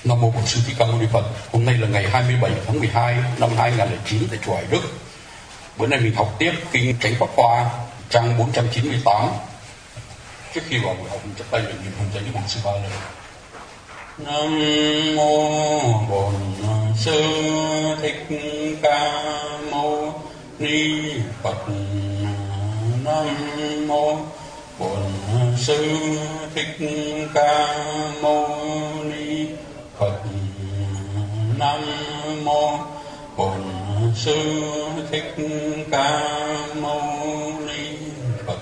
Nam mô Bổn Sư Thích Ca Mâu Ni Phật. Hôm nay là ngày 27 tháng 12 năm 2009 tại chùa Hải Đức. Bữa nay mình học tiếp kinh Chánh Pháp Hoa trang 498. Trước khi vào buổi học mình chắp tay để niệm hồng danh Đức Bổn Sư ba lời. Nam mô Bổn Sư Thích Ca Mâu Ni Phật. Nam mô Bổn Sư Thích Ca Mâu Ni Phật. Nam mô Bổn Sư Thích Ca Mâu Ni Phật.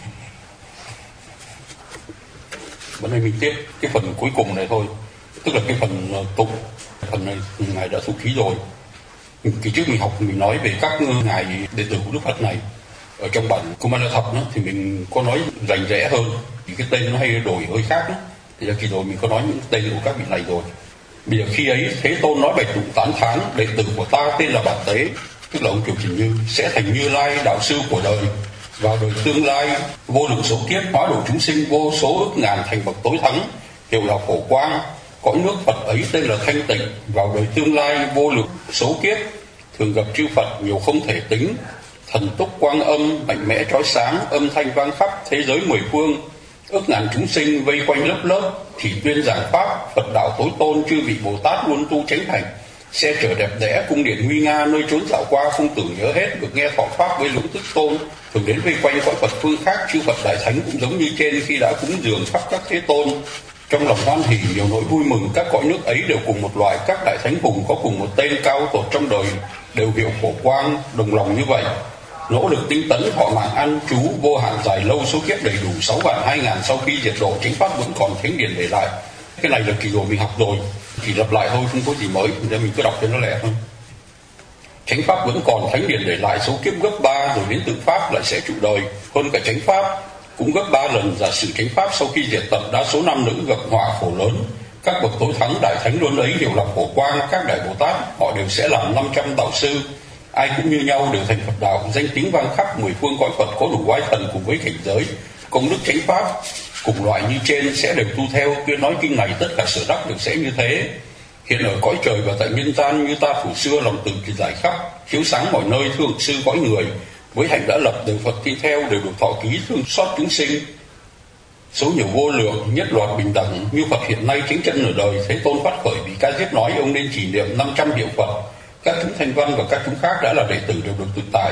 Bữa nay mình tiếp cái phần cuối cùng này thôi, tức là cái phần tụng. Phần này ngài đã thu ký rồi. Kỳ trước mình học mình nói về các ngài đệ tử của Đức Phật này. Ở trong bản Kumara Thập thì mình có nói rành rẽ hơn, vì cái tên nó hay đổi hơi khác đó. Thì kỳ rồi mình có nói những tên của các vị này rồi. Bây giờ khi ấy Thế Tôn nói bạch tụng tán thán đệ tử của ta tên là Bản Tế, tức là ông Kiều Trình Như, sẽ thành Như Lai đạo sư của đời. Vào đời tương lai vô lượng số kiếp hóa độ chúng sinh vô số ức ngàn thành bậc tối thắng, hiệu là Phổ Quang. Cõi nước Phật ấy tên là Thanh Tịnh. Vào đời tương lai vô lượng số kiếp thường gặp chư Phật nhiều không thể tính, thần túc quang âm mạnh mẽ chói sáng, âm thanh vang khắp thế giới mười phương. Ức ngàn chúng sinh vây quanh lớp lớp, thì tuyên giảng pháp. Phật đạo tối tôn chư vị Bồ Tát luôn tu chánh thành. Xe chở đẹp đẽ cung điện nguy nga, nơi trốn dạo qua không tưởng nhớ hết. Được nghe thọ pháp với lũng tức tôn, thường đến vây quanh cõi Phật phương khác. Chư Phật đại thánh cũng giống như trên khi đã cúng dường khắp các thế tôn. Trong lòng hoan hỉ nhiều nỗi vui mừng, các cõi nước ấy đều cùng một loại. Các đại thánh hùng có cùng một tên cao tột trong đời, đều hiệu Phổ Quang, đồng lòng như vậy. Nỗ lực tinh tấn họ mạng ăn trú vô hạn dài lâu, số kiếp đầy đủ 6 vạn 2 ngàn. Sau khi diệt độ chánh pháp vẫn còn thánh điển để lại. Cái này là kỳ rồi mình học rồi, chỉ lặp lại thôi, không có gì mới, nên mình cứ đọc cho nó lẹ thôi. Chánh pháp vẫn còn thánh điển để lại, số kiếp gấp 3 rồi đến tự pháp lại sẽ trụ đời. Hơn cả chánh pháp cũng gấp 3 lần. Giả sử chánh pháp sau khi diệt tận, đa số nam nữ gặp họa khổ lớn. Các bậc tối thắng đại thánh luôn ấy đều là Phổ Quang. Các đại Bồ Tát họ đều sẽ làm 500 đạo sư, ai cũng như nhau đều thành Phật đạo. Danh tiếng vang khắp mười phương cõi Phật, có đủ oai thần cùng với cảnh giới. Công đức chánh pháp cùng loại như trên sẽ đều tu theo. Kia nói kinh này tất cả sở đắc được sẽ như thế. Hiện ở cõi trời và tại nhân gian như ta phủ xưa, lòng từ kỳ giải khắp, chiếu sáng mọi nơi, thương sư cõi người. Với hạnh đã lập đều Phật tin theo, đều được thọ ký thương xót chúng sinh. Số nhiều vô lượng, nhất loạt bình đẳng, như Phật hiện nay chính chân ở đời. Thế Tôn phát khởi vì ca diếp nói, ông nên chỉ niệm 500 hiệu Phật. Các chúng thanh văn và các chúng khác đã là đệ tử đều được tự tại.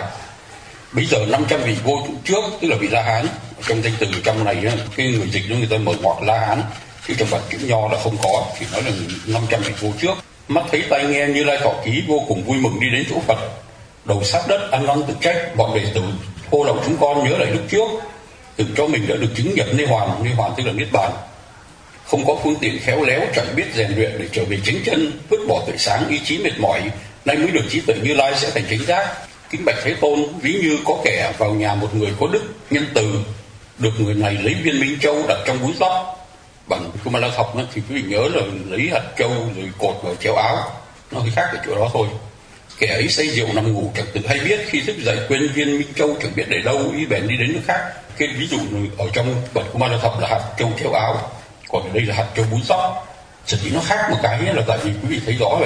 Bây giờ 500 vị vô trụ trước, tức là vị La Hán. Trong danh từ trong này cái người dịch đó người ta mở ngoặc La Hán, chứ trong bản chữ nho là không có, chỉ nói là 500 vị vô trước. Mắt thấy tai nghe Như Lai thọ ký, vô cùng vui mừng đi đến chỗ Phật. Đầu sát đất ăn năn tự trách, bọn đệ tử hô lòng chúng con nhớ lại lúc trước, từng cho mình đã được chứng nhập Niết Hoàn tức là Niết Bàn. Không có phương tiện khéo léo, chẳng biết rèn luyện để trở về chính chân, vứt bỏ tuệ sáng, ý chí mệt mỏi, nay mới được trí tuệ Như Lai sẽ thành chánh giác. Kính bạch Thế Tôn, ví như có kẻ vào nhà một người có đức nhân từ, được người này lấy viên minh châu đặt trong búi tóc. Bản Kumara Thập thì quý vị nhớ là lấy hạt châu rồi cột vào chéo áo, nó hơi khác ở chỗ đó thôi. Kẻ ấy say rượu nằm ngủ chẳng tự hay biết, khi thức dậy quên viên minh châu chẳng biết để đâu, ý bèn đi đến nước khác. Cái ví dụ ở trong bản Kumara Thập là hạt châu chéo áo, còn ở đây là hạt châu búi tóc. Chỉ nó khác một cái là tại vì quý vị thấy rõ rồi.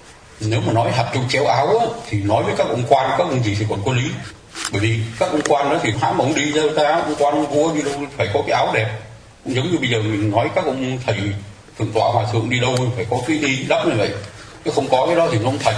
Nếu mà nói hạt châu chéo áo á, thì nói với các ông quan, các ông gì thì còn có lý. Bởi vì các ông quan đó thì hãm ông đi ra ta, ông quan ông vua đi đâu phải có cái áo đẹp. Cũng giống như bây giờ mình nói các ông thầy thượng tọa hòa thượng đi đâu phải có cái đi đắp như vậy. Chứ không có cái đó thì nó không thành.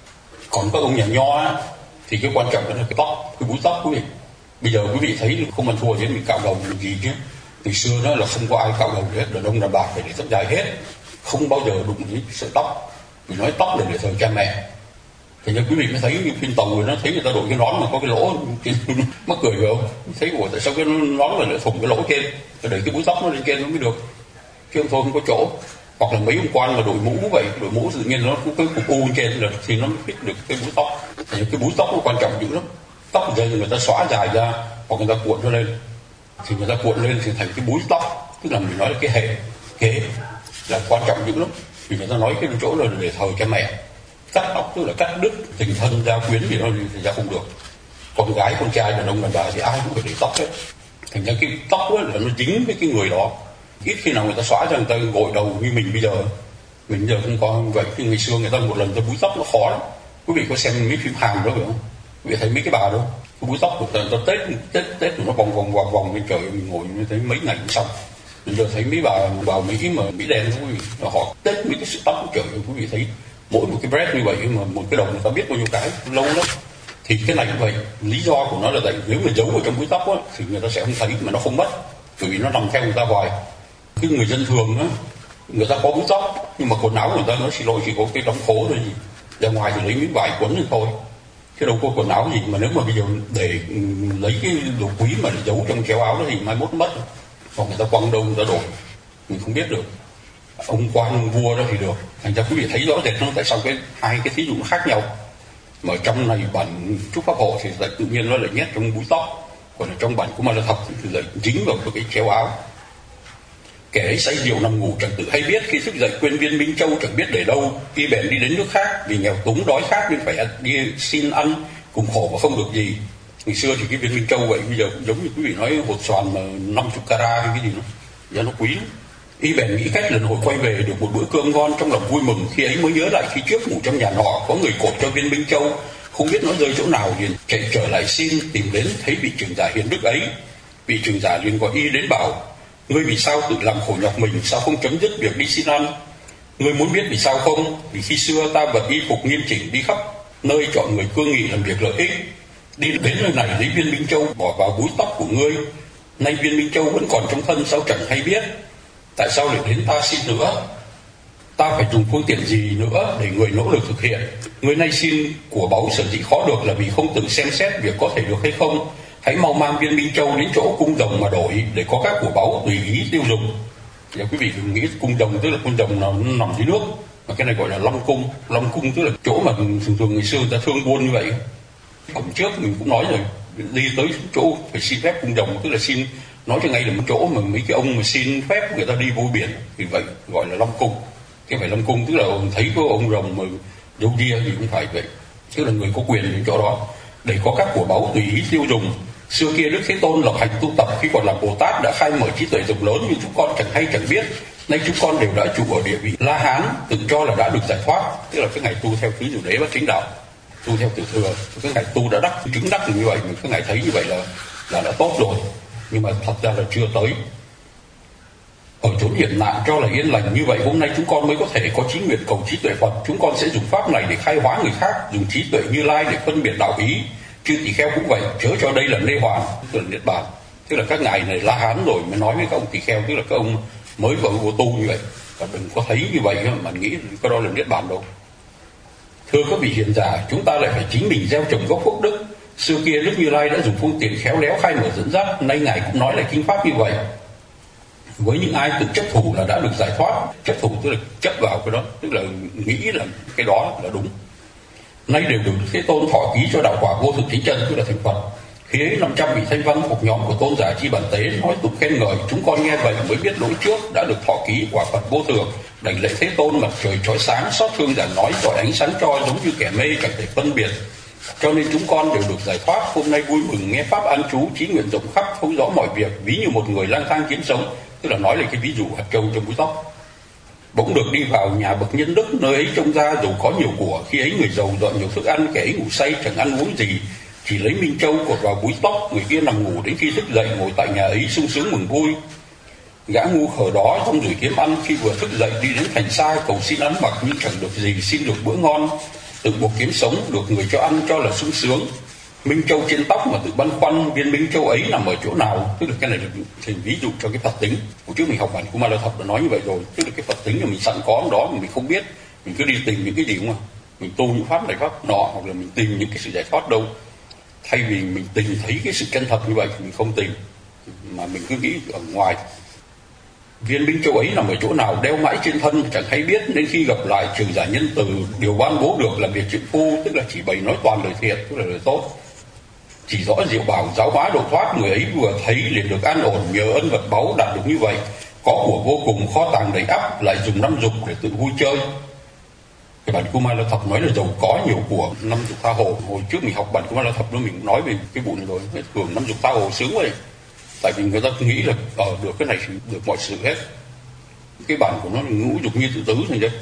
Còn các ông nhà nho á, thì cái quan trọng là cái tóc, cái búi tóc quý vị. Bây giờ quý vị thấy không ăn thua chứ mình cạo đầu làm gì chứ. Từ xưa đó là không có ai cạo đầu hết, đàn ông đàn bà phải để tóc dài hết. Không bao giờ đụng đến sợi tóc. Vì nói tóc là để thờ cha mẹ. Thì như quý vị mới thấy như phim tàu người nó thấy người ta đội cái nón mà có cái lỗ mắc cười phải không? Thấy ủa tại sao cái nón lại thủng cái lỗ trên, phải đẩy cái búi tóc nó lên trên nó mới được. Chứ không thôi không có chỗ. Hoặc là mấy ông quan mà đội mũ vậy, đội mũ tự nhiên nó cũng cái cục u trên là thì nó mới fit được cái búi tóc. Thì cái búi tóc nó quan trọng dữ lắm. Tóc giờ người ta xóa dài ra hoặc người ta cuộn nó lên, thì người ta cuộn lên thì thành cái búi tóc, tức là mình nói là cái hệ kế là quan trọng dữ lắm. Vì người ta nói cái chỗ là để thờ cha mẹ. Cắt tóc tức là cắt đứt tình thân gia quyến thì nó thì ra không được. Con gái con trai đàn ông đàn bà thì ai cũng phải để tóc hết. Thành ra cái tóc là nó dính với cái người đó. Ít khi nào người ta xóa cho người ta gội đầu như mình bây giờ. Mình giờ không có vậy. Thì ngày xưa người ta một lần ta búi tóc nó khó lắm. Quý vị có xem mấy phim Hàn đó phải không? Quý vị thấy mấy cái bà đó, cái búi tóc của ta tết nó vòng bên trời, mình ngồi như thế mấy ngày cũng xong. Bây giờ thấy mấy bà Mỹ mà Mỹ đen đó, quý vị, họ tết mấy cái sự tóc của trời, quý vị thấy mỗi một cái bread như vậy mà một cái đầu người ta biết bao nhiêu cái lâu lắm. Thì cái này cũng vậy, lý do của nó là tại nếu mà giấu ở trong búi tóc á thì người ta sẽ không thấy mà nó không mất, bởi vì nó nằm theo người ta hoài. Cái người dân thường á, người ta có búi tóc nhưng mà quần áo người ta nó xin lỗi chỉ có cái đóng khố thôi, gì ra ngoài thì lấy miếng vải quấn lên thôi, chứ đâu có quần áo gì. Mà nếu mà bây giờ để lấy cái đồ quý mà để giấu trong chéo áo đó thì mai mốt mất, hoặc người ta quăng đâu người ta đổ mình không biết được. Ông quan ông vua đó thì được. Thành ra quý vị thấy rõ rệt nó tại sao cái hai cái thí dụ nó khác nhau. Mà trong này bản Chúc Pháp Hộ thì lại tự nhiên nó lại nhét trong búi tóc, còn ở trong bản của Ma La Thập thì lại dính vào cái chéo áo. Kẻ ấy say rượu nằm ngủ chẳng tự hay biết, khi thức dậy quên viên Minh Châu chẳng biết để đâu, y bèn đi đến nước khác, vì nghèo túng đói khát nên phải đi xin ăn, cùng khổ mà không được gì. Ngày xưa thì cái viên Minh Châu vậy, bây giờ cũng giống như quý vị nói hột xoàn mà 50 carat hay cái gì đó, giờ nó quý lắm. Y bèn nghĩ cách lần hồi quay về được một bữa cơm ngon, trong lòng vui mừng. Khi ấy mới nhớ lại khi trước ngủ trong nhà nọ có người cột cho viên Minh Châu, không biết nó rơi chỗ nào, liền chạy trở lại xin, tìm đến thấy vị trưởng giả hiền đức ấy. Vị trưởng giả liền gọi y đến bảo: ngươi vì sao tự làm khổ nhọc mình, sao không chấm dứt việc đi xin ăn? Ngươi muốn biết vì sao không? Vì khi xưa ta vật y phục nghiêm chỉnh, đi khắp nơi chọn người cương nghị làm việc lợi ích, đi đến nơi này lấy viên Minh Châu bỏ vào búi tóc của ngươi. Nay viên Minh Châu vẫn còn trong thân, sao chẳng hay biết? Tại sao lại đến ta xin nữa? Ta phải dùng phương tiện gì nữa để người nỗ lực thực hiện? Người nay xin của báu sở dĩ khó được là vì không tự xem xét việc có thể được hay không. Hãy mau mang viên Minh Châu đến chỗ cung đồng mà đổi, để có các của báu tùy ý tiêu dùng. Giờ quý vị đừng nghĩ cung đồng tức là cung đồng nó nằm dưới nước, mà cái này gọi là long cung. Long cung tức là chỗ mà thường ngày xưa người ta thương buôn như vậy. Hôm trước mình cũng nói rồi, đi tới chỗ phải xin phép cung đồng, tức là xin, nói cho ngay là một chỗ mà mấy cái ông mà xin phép người ta đi vô biển, thì vậy gọi là long cung. Cái phải long cung tức là thấy có ông rồng mà đâu dia thì cũng phải vậy, tức là người có quyền đến chỗ đó để có các của báu tùy ý tiêu dùng. Xưa kia Đức Thế Tôn lập hành tu tập, khi còn là Bồ Tát đã khai mở trí tuệ rộng lớn, nhưng chúng con chẳng hay chẳng biết. Nay chúng con đều đã trụ ở địa vị La Hán, tự cho là đã được giải thoát, tức là cái ngày tu theo tứ diệu đế và chính đạo, tu theo tiểu thừa. Cái ngày tu đã chứng đắc được như vậy, mình cái ngày thấy như vậy là đã tốt rồi, nhưng mà thật ra là chưa tới. Ở chốn hiểm nạn cho là yên lành như vậy, hôm nay chúng con mới có thể có chí nguyện cầu trí tuệ Phật. Chúng con sẽ dùng pháp này để khai hóa người khác, dùng trí tuệ Như Lai để phân biệt đạo ý. Chư tỳ kheo cũng vậy, chớ cho đây là nê hoàn, tức là niết bàn. Tức là các ngài này La Hán rồi mới nói với các ông tỳ kheo, tức là các ông mới vào vô tu như vậy, và đừng có thấy như vậy mà nghĩ có đó là niết bàn đâu. Thưa các vị hiền giả, chúng ta lại phải chính mình gieo trồng gốc phước đức. Xưa kia Đức Như Lai đã dùng phương tiện khéo léo khai mở dẫn dắt, nay ngài cũng nói lại kinh pháp như vậy. Với những ai tự chấp thủ là đã được giải thoát. Chấp thủ tức là chấp vào cái đó, tức là nghĩ là cái đó là đúng. Nay đều được Đức Thế Tôn thọ ký cho đạo quả vô thực thí chân, tức là thành Phật. Khi ấy 500 vị thanh văn thuộc nhóm của tôn giả Chi Bản Tế nói tục khen ngợi. Chúng con nghe vậy mới biết lỗi trước đã được thọ ký quả Phật vô thường. Đảnh lễ Thế Tôn, mặt trời chói sáng, xót thương giảng nói, tỏa ánh sáng cho giống như kẻ mê chẳng thể phân biệt. Cho nên chúng con đều được giải thoát. Hôm nay vui mừng nghe pháp an trú, chí nguyện rộng khắp, thấu rõ mọi việc, ví như một người lang thang kiếm sống. Tức là nói là cái ví dụ hạt trâu trong búi tóc. Bỗng được đi vào nhà bậc nhân đức, nơi ấy trông ra dù có nhiều của. Khi ấy người giàu dọn nhiều thức ăn, kẻ ấy ngủ say chẳng ăn uống gì, chỉ lấy Minh Châu cột vào búi tóc. Người kia nằm ngủ đến khi thức dậy, ngồi tại nhà ấy sung sướng mừng vui. Gã ngu khờ đó không gửi kiếm ăn, khi vừa thức dậy đi đến thành xa cầu xin ăn mặc, nhưng chẳng được gì, xin được bữa ngon, tự buộc kiếm sống, được người cho ăn cho là sung sướng. Minh Châu trên tóc mà tự băn khoăn viên Minh Châu ấy nằm ở chỗ nào. Tức là cái này là thành ví dụ cho cái Phật tính. Hồi trước mình học bản của Ma La Thập đã nói như vậy rồi, tức là cái Phật tính là mình sẵn có đó mà mình không biết, mình cứ đi tìm những cái gì mà mình tu những pháp này pháp nọ, hoặc là mình tìm những cái sự giải thoát đâu. Thay vì mình tìm thấy cái sự chân thật như vậy thì mình không tìm, mà mình cứ nghĩ ở ngoài. Viên Minh Châu ấy nằm ở chỗ nào đeo mãi trên thân chẳng hay biết, nên khi gặp lại trường giả nhân từ điều ban bố được làm việc trượng phu, tức là chỉ bày nói toàn lời thiện, tức là lời tốt, chỉ rõ diệu bảo giáo hóa độ thoát. Người ấy vừa thấy liền được an ổn, nhờ ân vật báu đạt được như vậy, có của vô cùng, kho tàng đầy ắp, lại dùng 5 dục để tự vui chơi. Cái bản Ma La Thập nói là giàu có nhiều của, 5 dục tha hồ. Hồi trước mình học bản Ma La Thập đó mình nói về cái vụ này rồi, thường 5 dục tha hồ sướng vậy. Tại vì người ta nghĩ là được cái này thì được mọi sự hết. Cái bản của nó là ngũ dục như tự tứ này chứ.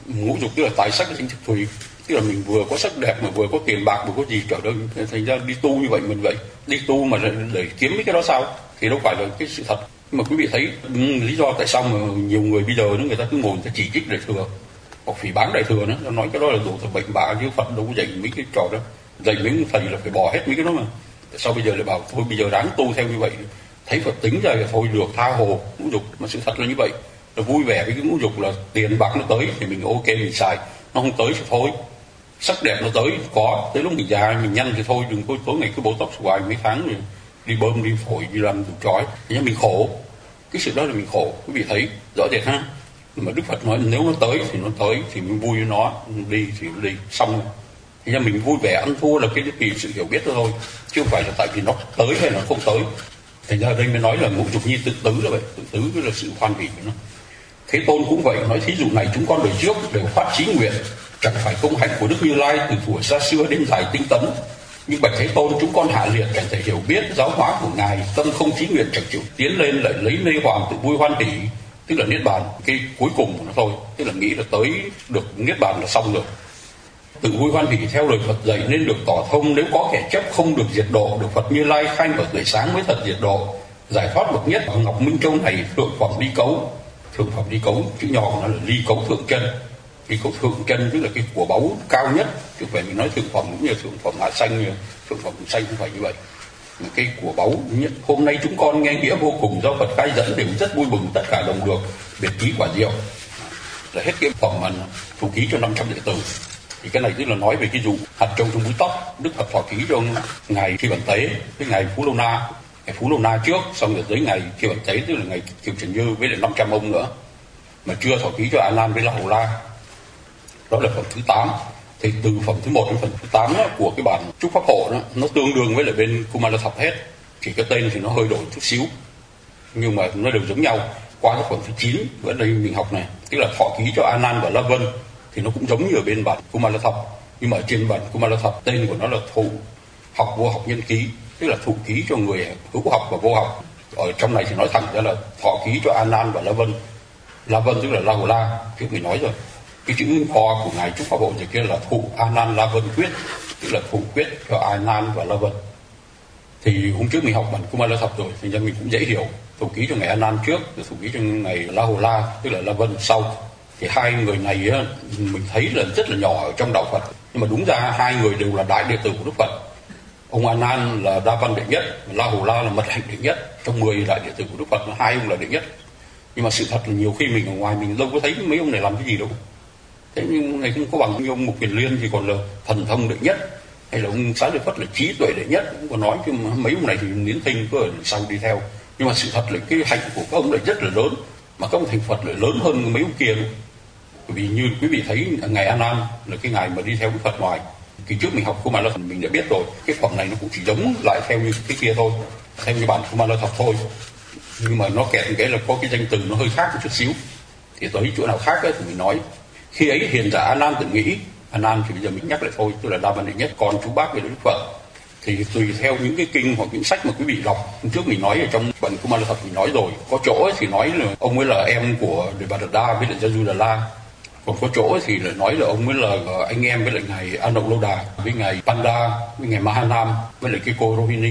Ngũ dục tức là tài sắc sinh thực thùy, tức là mình vừa có sắc đẹp mà vừa có tiền bạc vừa có gì trở đâu, thành ra đi tu như vậy mình vậy, đi tu mà để kiếm mấy cái đó sao thì đâu phải là cái sự thật. Nhưng mà quý vị thấy lý do tại sao mà nhiều người bây giờ người ta cứ ngồi người ta chỉ trích Đại Thừa hoặc phỉ báng Đại Thừa nó nói cái đó là đồ thật bệnh bạ, chứ Phật đâu có dạy mấy cái trò đó, dạy mấy thầy là phải bỏ hết mấy cái đó mà. Tại sao bây giờ lại bảo thôi bây giờ ráng tu theo như vậy, thấy Phật tính ra là thôi được, tha hồ ngũ dục. Mà sự thật là như vậy, là vui vẻ với cái ngũ dục, là tiền bạc nó tới thì mình ok mình xài, nó không tới thì thôi. Sắc đẹp nó tới có, tới lúc mình già mình nhanh thì thôi, đừng có tối ngày cứ bổ tóc hoài mấy tháng rồi đi bơm đi phổi đi làm đủ trói, thì mình khổ. Cái sự đó là mình khổ, quý vị thấy rõ rệt ha. Mà Đức Phật nói nếu nó tới thì mình vui với nó, đi thì đi xong rồi. Thì ra mình vui vẻ ăn thua là cái vì sự hiểu biết đó thôi, chứ không phải là tại vì nó tới hay nó không tới. Thành ra ở đây mới nói là ngũ dục nhi tự tứ là vậy, tự tứ là sự hoan hỷ của nó. Thế Tôn cũng vậy, nói thí dụ này chúng con đời trước đều phát chí nguyện, chẳng phải công hạnh của Đức Như Lai từ thuở xa xưa đến dài tinh tấn. Nhưng bạch Thế Tôn chúng con hạ liệt chẳng thể hiểu biết giáo hóa của ngài, tâm không chí nguyện chẳng chịu tiến lên, lại lấy mê hoàng tự vui hoan hỷ, tức là niết bàn, cái cuối cùng của nó thôi, tức là nghĩ là tới được niết bàn là xong rồi. Tự vui hoan hỷ theo lời Phật dạy nên được tỏ thông, nếu có kẻ chấp không được diệt độ, được Phật Như Lai khai mở tuổi sáng mới thật diệt độ. Giải thoát bậc nhất ở Ngọc Minh Châu này thượng phẩm ly cấu, thượng phẩm ly cấu chữ nhỏ của nó là ly cấu thượng chân. Ly cấu thượng chân tức là cái của báu cao nhất, chứ phải mình nói thượng phẩm cũng như thượng phẩm hạ xanh, thượng phẩm xanh không phải như vậy. Cái của báu nhất. Hôm nay chúng con nghe nghĩa vô cùng do Phật khai dẫn đều rất vui mừng, tất cả đồng được biệt ký quả diệu. Là hết cái phẩm mà thủ ký cho 500 đệ tử. Thì cái này tức là nói về cái vụ hạt trâu trong búi tóc. Đức Phật thọ ký cho ngài Khi Bản Tế với ngài Phú Lâu Na. Ngài Phú Lâu Na trước, xong rồi tới ngài Khi Bản Tế tức là ngài Kiều Trần Như với lại 500 ông nữa, mà chưa thọ ký cho A Nan với La Hầu La. Đó là phẩm thứ 8. Thì từ phẩm thứ 1 đến phẩm thứ 8 đó, của cái bản Trúc Pháp Hộ đó, nó tương đương với lại bên Kumala Thập hết, chỉ cái tên thì nó hơi đổi chút xíu, nhưng mà nó đều giống nhau. Qua cái phẩm thứ 9 ở đây mình học này, tức là thọ ký cho A Nan và La Vân, thì nó cũng giống như ở bên bản Kumala Thập, nhưng mà ở trên bản Kumala Thập tên của nó là thụ học vô học nhân ký, tức là thụ ký cho người hữu học và vô học. Ở trong này thì nói thẳng ra là thọ ký cho A Nan và La Vân. La Vân tức là La Hầu La, trước mình nói rồi. Cái chữ ho của ngài Trúc Pháp Hộ thì kia là thụ A Nan La Vân quyết, tức là thụ quyết cho A Nan và La Vân. Thì hôm trước mình học bản Kumala Thập rồi, thì ra mình cũng dễ hiểu. Thụ ký cho ngài A Nan trước, rồi thụ ký cho ngài La Hầu La, tức là La Vân sau. Thì hai người này á, mình thấy là rất là nhỏ ở trong đạo Phật, nhưng mà đúng ra hai người đều là đại đệ tử của Đức Phật. Ông A Nan là đa văn đệ nhất, La Hầu La là mật hạnh đệ nhất. Trong 10 đại đệ tử của Đức Phật, hai ông là đệ nhất. Nhưng mà sự thật là nhiều khi mình ở ngoài mình đâu có thấy mấy ông này làm cái gì đâu. Thế nhưng này không có bằng như ông Mục Kiền Liên thì còn là thần thông đệ nhất, hay là ông Xá Lợi Phất là trí tuệ đệ nhất, cũng còn nói, chứ mấy ông này thì niến thinh cứ ở sau đi theo. Nhưng mà sự thật là cái hạnh của các ông lại rất là lớn, mà các ông thành Phật lại lớn hơn mấy ông kia. Bởi vì như quý vị thấy ngài A Nan là cái ngài mà đi theo cái Phật ngoài. Kỳ trước mình học Kumala Thập mình đã biết rồi, cái phẩm này nó cũng chỉ giống lại theo như cái kia thôi, theo như bản Kumala Thập thôi, nhưng mà nó kẹt cái là có cái danh từ nó hơi khác một chút xíu. Thì tới chỗ nào khác ấy, thì mình nói khi ấy hiền giả A Nan tự nghĩ, A Nan thì bây giờ mình nhắc lại thôi, tức là đa văn đệ nhất, còn chú bác về Đức Phật. Thì tùy theo những cái kinh hoặc những sách mà quý vị đọc, trước mình nói ở trong bản Kumala Thập mình nói rồi, có chỗ ấy thì nói là ông ấy là em của Đề Bà Đạt Đa với lại Gia Du Đà La, còn có chỗ ấy thì lại nói là ông ấy là anh em với lại ngài An Độc Lâu Đà, với ngài Panda, với ngài Mahanam, với lại cái cô Rohini.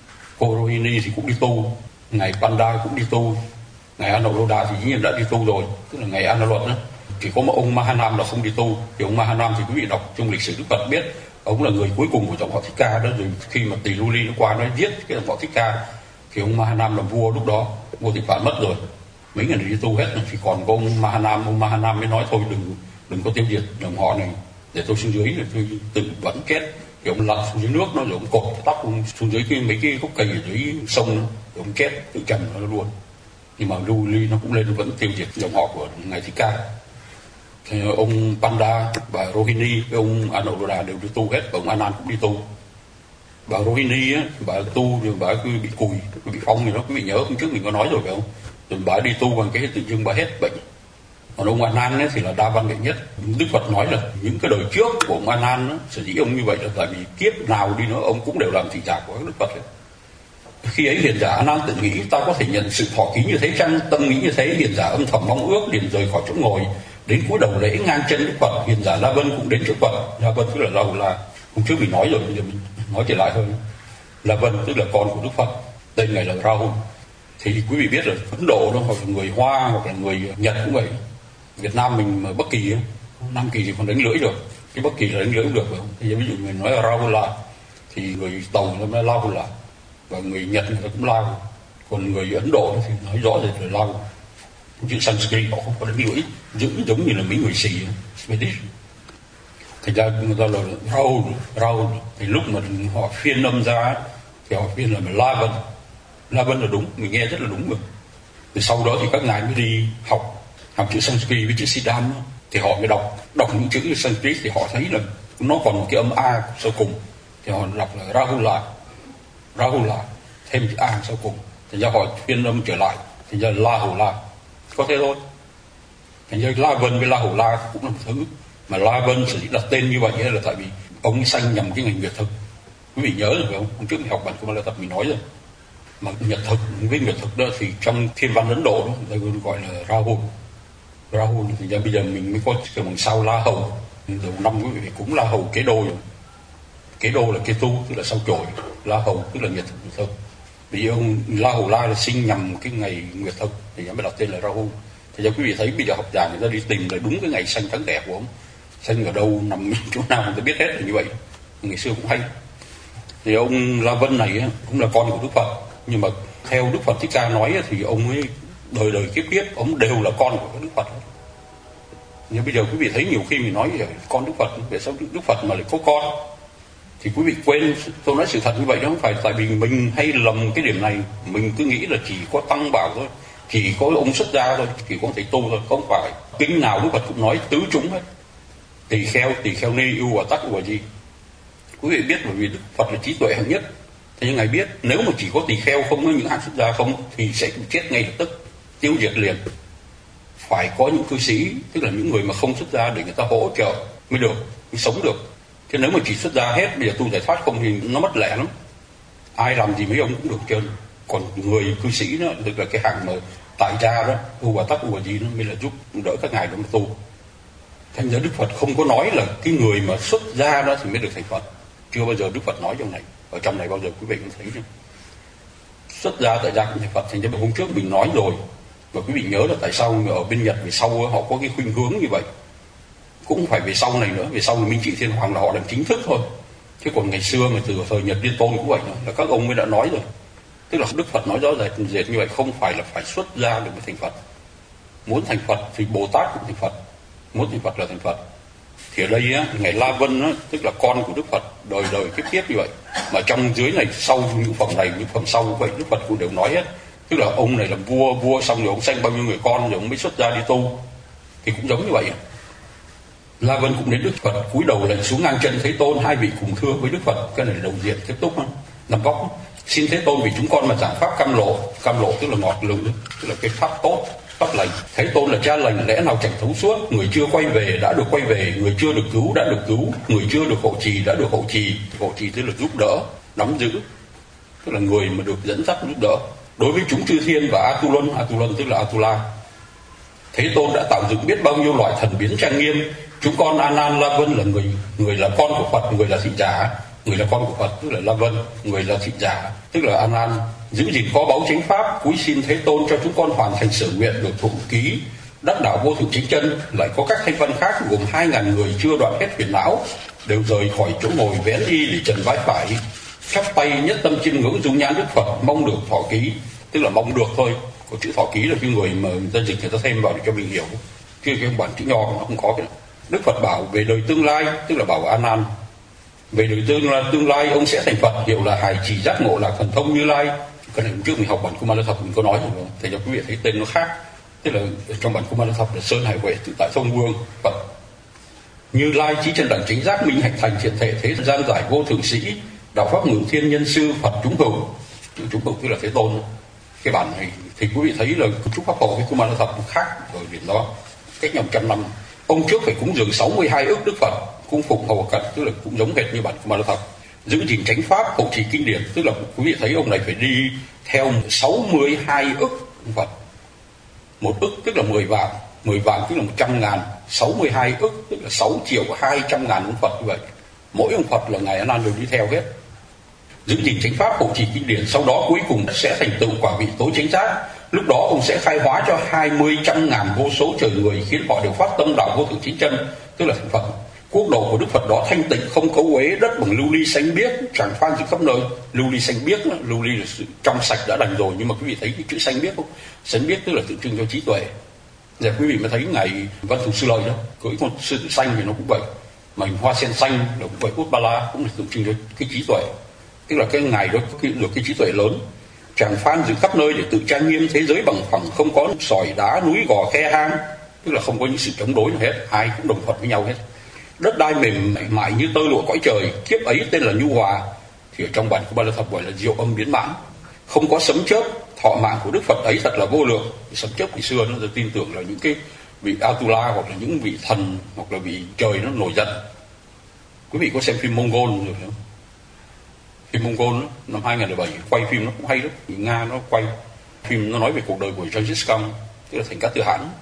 Cô Rohini thì cũng đi tu, ngài Panda cũng đi tu, ngài An Độc Lâu Đà thì dĩ nhiên đã đi tu rồi, tức là ngài An Luật đó. Chỉ có một ông Mahanam là không đi tu. Thì ông Mahanam thì quý vị đọc trong lịch sử Đức Phật biết, ông là người cuối cùng của dòng họ Thích Ca đó. Rồi khi mà Tỳ Lưu Ly nó qua nó giết cái dòng họ Thích Ca, thì ông Mahanam làm vua lúc đó, vua Tịch Phạn mất rồi, mấy người này đi tu hết, chỉ còn có ông Mahanam mới nói thôi đừng có tiêu diệt dòng họ này, để tôi xuống dưới rồi tôi tự vẫn kết. Thì ông lặn xuống dưới nước nó, rồi ông cột cái tóc ông xuống dưới mấy cái gốc cây ở dưới sông, rồi ông kết tự trầm nó luôn. Nhưng mà Lưu Ly nó cũng lên, nó vẫn tiêu diệt dòng họ của ngài Thích Ca. Thì ông Panda, bà Rohini với ông Anoda đều đi tu hết, và ông Anan cũng đi tu. Bà Rohini á, bà tu rồi bà cứ bị cùi, bị phong gì đó, quý vị nhớ hôm trước mình có nói rồi phải không? Rồi bà đi tu bằng cái tự dưng bà hết bệnh. Còn ông Anan ấy thì là đa văn đệ nhất. Đức Phật nói là những cái đời trước của ông Anan á, sở dĩ ông như vậy là tại vì kiếp nào đi nữa ông cũng đều làm thị giả của Đức Phật ấy. Khi ấy hiền giả A Nan tự nghĩ, ta có thể nhận sự thọ ký như thế chăng? Tâm nghĩ như thế, hiền giả âm thầm mong ước liền rời khỏi chỗ ngồi, Đến cuối đầu lễ ngang chân Đức Phật, hiền giả La Vân cũng đến trước Phật. La Vân tức là La Hầu La, hôm trước mình nói rồi, bây giờ mình nói trở lại thôi. La Vân tức là con của Đức Phật, tên ngài là Rahul. Thì quý vị biết rồi, Ấn Độ đó, hoặc là người Hoa hoặc là người Nhật cũng vậy. Việt Nam mình mà Bắc Kỳ ấy, Nam Kỳ thì còn đánh lưỡi được, cái Bắc Kỳ là đánh lưỡi cũng được phải không? Thì ví dụ mình nói là Rahul La thì người Tàu nó nói Rahul La, và người Nhật người ta cũng Lao, còn người Ấn Độ thì nói rõ rệt là Lao. Chữ Sanskrit họ không có đánh lưỡi giống như là mấy người Xì Swedish. Thành ra người ta là Rahul. Thì lúc mà họ phiên âm ra thì họ phiên là La Vân là đúng, mình nghe rất là đúng rồi. Thì sau đó thì các ngài mới đi học chữ Sanskrit với chữ Siddham, thì họ mới đọc những chữ Sanskrit thì họ thấy là nó còn một cái âm A sau cùng, thì họ đọc là Rahul La thêm chữ A sau cùng, thành ra họ phiên âm trở lại, thành ra La Hầu La, có thế thôi. Thành ra La Vân với La Hầu La cũng là một thứ, mà La Vân sở dĩ đặt tên như vậy là tại vì ông sanh nhằm cái ngành Nguyệt thực. Quý vị nhớ rồi phải không? Hôm trước mình học bản Kumala Tập mình nói rồi. Mà Nhật thực với Nguyệt thực đó thì trong thiên văn Ấn Độ đó, người ta gọi là Rahul. Thì ra bây giờ mình mới có cái bằng sao La Hầu. Đầu năm quý vị cũng La Hầu kế đô rồi. Kế đô là kế tu, tức là sao chổi. La Hầu tức là Nhật thực. Vì ông La Hầu La là sinh nhằm cái ngày Nguyệt thực, thì mới đặt tên là Rahul. Thì ra quý vị thấy bây giờ học giả người ta đi tìm lại đúng cái ngày sanh tháng đẹp của ông, sanh ở đâu, nằm chỗ nào người ta biết hết là như vậy. Ngày xưa cũng hay. Thì ông La Vân này cũng là con của Đức Phật, nhưng mà theo Đức Phật Thích Ca nói thì ông ấy đời kiếp ông đều là con của Đức Phật. Nhưng bây giờ quý vị thấy nhiều khi mình nói con Đức Phật, tại sao Đức Phật mà lại có con? Thì quý vị quên, tôi nói sự thật như vậy đó, không phải tại vì mình hay lầm cái điểm này, mình cứ nghĩ là chỉ có Tăng Bảo thôi, chỉ có ông xuất gia thôi, chỉ có thầy tu thôi, không phải. Kinh nào Đức Phật cũng nói tứ chúng hết, tỳ kheo ni, ưu và tắc và gì. Quý vị biết, bởi vì Đức Phật là trí tuệ hạng nhất. Thế nhưng ngài biết nếu mà chỉ có tỳ kheo không có những hạng xuất gia không thì sẽ chết ngay lập tức, tiêu diệt liền. Phải có những cư sĩ, tức là những người mà không xuất gia để người ta hỗ trợ mới được, mới sống được. Chứ nếu mà chỉ xuất gia hết bây giờ tu giải thoát không thì nó mất lẽ lắm. Ai làm gì mấy ông cũng được trơn. Còn người cư sĩ đó, tức là cái hạng mà tại gia đó, ưu và tắc ưu gì nó mới là giúp đỡ các ngài đó mà tu. Thành ra Đức Phật không có nói là cái người mà xuất gia đó thì mới được thành Phật. Chưa bao giờ Đức Phật nói trong này. Ở trong này bao giờ quý vị cũng thấy chứ. Xuất gia tại gia cũng thành Phật. Thành ra hôm trước mình nói rồi. Và quý vị nhớ là tại sao ở bên Nhật về sau họ có cái khuynh hướng như vậy. Cũng không phải về sau này nữa. Về sau thì Minh Trị Thiên Hoàng là họ làm chính thức thôi. Chứ còn ngày xưa mà từ thời Nhật Liên Tôn cũng vậy nữa, là các ông mới đã nói rồi. Tức là Đức Phật nói rõ rệt như vậy, không phải là phải xuất gia được mới thành Phật. Muốn thành Phật thì Bồ Tát cũng thành Phật. Muốn thành Phật là thành Phật. Thì ở đây á, ngài La Vân á, tức là con của Đức Phật, đời kiếp như vậy. Mà trong dưới này, sau những phẩm này, những phẩm sau cũng vậy, Đức Phật cũng đều nói hết. Tức là ông này làm vua xong rồi ông sanh bao nhiêu người con rồi ông mới xuất gia đi tu. Thì cũng giống như vậy. La Vân cũng đến Đức Phật, cúi đầu lạy xuống ngang chân Thế Tôn, hai vị cùng thưa với Đức Phật. Cái này là đầu diện tiếp túc, nằm góc. Xin Thế Tôn vì chúng con mà giảng pháp cam lộ tức là ngọt lự, tức là cái pháp tốt, pháp lành. Thế Tôn là cha lành, lẽ nào chẳng thấu suốt. Người chưa quay về đã được quay về, người chưa được cứu đã được cứu, người chưa được hộ trì đã được hộ trì. Hộ trì tức là giúp đỡ, nắm giữ, tức là người mà được dẫn dắt giúp đỡ. Đối với chúng chư thiên và Atulan tức là Atula, Thế Tôn đã tạo dựng biết bao nhiêu loại thần biến trang nghiêm. Chúng con Anan La Vân là người là con của Phật, người là thị giả. Người là con của Phật tức là La Vân, người là thị giả tức là Anan. Giữ gìn kho báu chánh pháp, cúi xin Thế Tôn cho chúng con hoàn thành sở nguyện được thụ ký đắc đạo vô thượng chính chân. Lại có các thanh văn khác gồm 2.000 người chưa đoạn hết phiền não, đều rời khỏi chỗ ngồi vén đi để trần vái phải, chắp tay nhất tâm chiêm ngưỡng dung nhan Đức Phật, mong được thọ ký, tức là mong được thôi. Có chữ thọ ký là cái người mà người ta dịch người ta thêm vào để cho mình hiểu, chứ cái bản chữ nho nó không có cái đó. Đức Phật bảo về đời tương lai, tức là bảo Anan, về đời tương lai ông sẽ thành Phật, hiệu là hài trì giác ngộ lạc thần thông Như Lai. Cái này trước mình học bản Kumala Thập mình có nói rồi, thầy cho quý vị thấy tên nó khác. Tức là trong bản Kumala Thập là Sơn Hải Huệ tự tại thông vương Phật. Như Lai chí chân đẳng chính giác minh hạnh thành thiện thể thế gian giải vô thượng sĩ, đạo pháp ngự thiên nhân sư Phật chúng hữu. Chúng hữu tức là Thế Tôn. Cái bản này thì quý vị thấy là chúc pháp hộ với Kumala Thập khác ở điểm đó, cách nhau 100 năm. Ông trước phải cúng dường 62 ức Đức Phật, cung phục hầu cận, tức là cũng giống hệt như bản Kumala Thập. Giữ gìn chánh pháp, hộ trì kinh điển, tức là quý vị thấy ông này phải đi theo 62 ức Phật. 1 ức tức là 10 vạn tức là 100.000, 62 ức, tức là 6.200.000 ông Phật như vậy. Mỗi ông Phật là Ngài A Nan đều đi theo hết. Giữ gìn chánh pháp, hộ trì kinh điển, sau đó cuối cùng sẽ thành tựu quả vị tối chánh giác. Lúc đó ông sẽ khai hóa cho 20-100.000 vô số trời người, khiến họ đều phát tâm đạo vô thượng chính chân, tức là thành Phật. Quốc độ của Đức Phật đó thanh tịnh, không cấu uế, đất bằng lưu ly xanh biếc, tràn phan trên khắp nơi. Lưu ly xanh biếc, lưu ly là sự trong sạch đã đành rồi, nhưng mà quý vị thấy cái chữ xanh biếc không? Xanh biếc tức là tượng trưng cho trí tuệ. Giờ quý vị mới thấy Ngài Văn Thù Sư Lợi đó, cưỡi con sư tử xanh thì nó cũng vậy, mà hoa sen xanh là cũng vậy, Utpala cũng là tượng trưng cho cái trí tuệ, tức là cái Ngài đó được cái trí tuệ lớn. Tràng phan dựng khắp nơi để tự trang nghiêm thế giới bằng phẳng, không có sỏi đá núi gò khe hang, tức là không có những sự chống đối nào hết, ai cũng đồng thuận với nhau hết. Đất đai mềm mại như tơ lụa cõi trời, kiếp ấy tên là nhu hòa, thì ở trong bản của Ba La Thập gọi là diệu âm biến mãn. Không có sấm chớp, thọ mạng của Đức Phật ấy thật là vô lượng. Sấm chớp ngày xưa nó tin tưởng là những cái vị Atula hoặc là những vị thần hoặc là vị trời nó nổi giận. Quý vị có xem phim Mongol rồi không? Phim Mongol đó, năm 2007 quay phim nó cũng hay lắm. Người Nga nó quay phim, nó nói về cuộc đời của Genghis Khan, tức là Thành Cát Tư Hãn,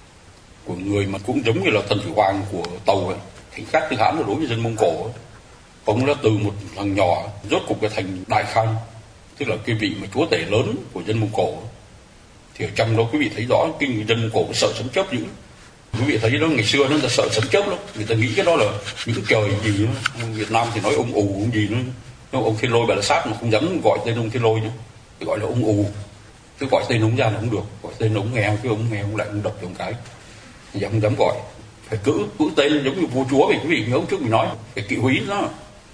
của người mà cũng giống như là thần thủy hoàng của Tàu ấy. Thành Cát Tư Hãn là đối với dân Mông Cổ ấy. Ông đã từ một thằng nhỏ rốt cục cái thành Đại Khan, tức là cái vị mà chúa tể lớn của dân Mông Cổ. Thì ở trong đó quý vị thấy rõ cái dân Mông Cổ sợ sấm chớp dữ. Quý vị thấy đó, ngày xưa nó sợ sấm chớp lắm, người ta nghĩ cái đó là những trời gì đó. Việt Nam thì nói ông ù ông gì nữa, ông Thiên Lôi Bà La Sát mà không dám gọi tên ông Thiên Lôi nữa, thì gọi là ông ù, chứ gọi tên ông ra là không được, gọi tên ông nghe, cái ông nghe ông lại ông đập cho một cái, thì không dám gọi, phải cử tên giống như vua chúa. Vì quý vị nhớ trước mình nói phải kỵ húy đó,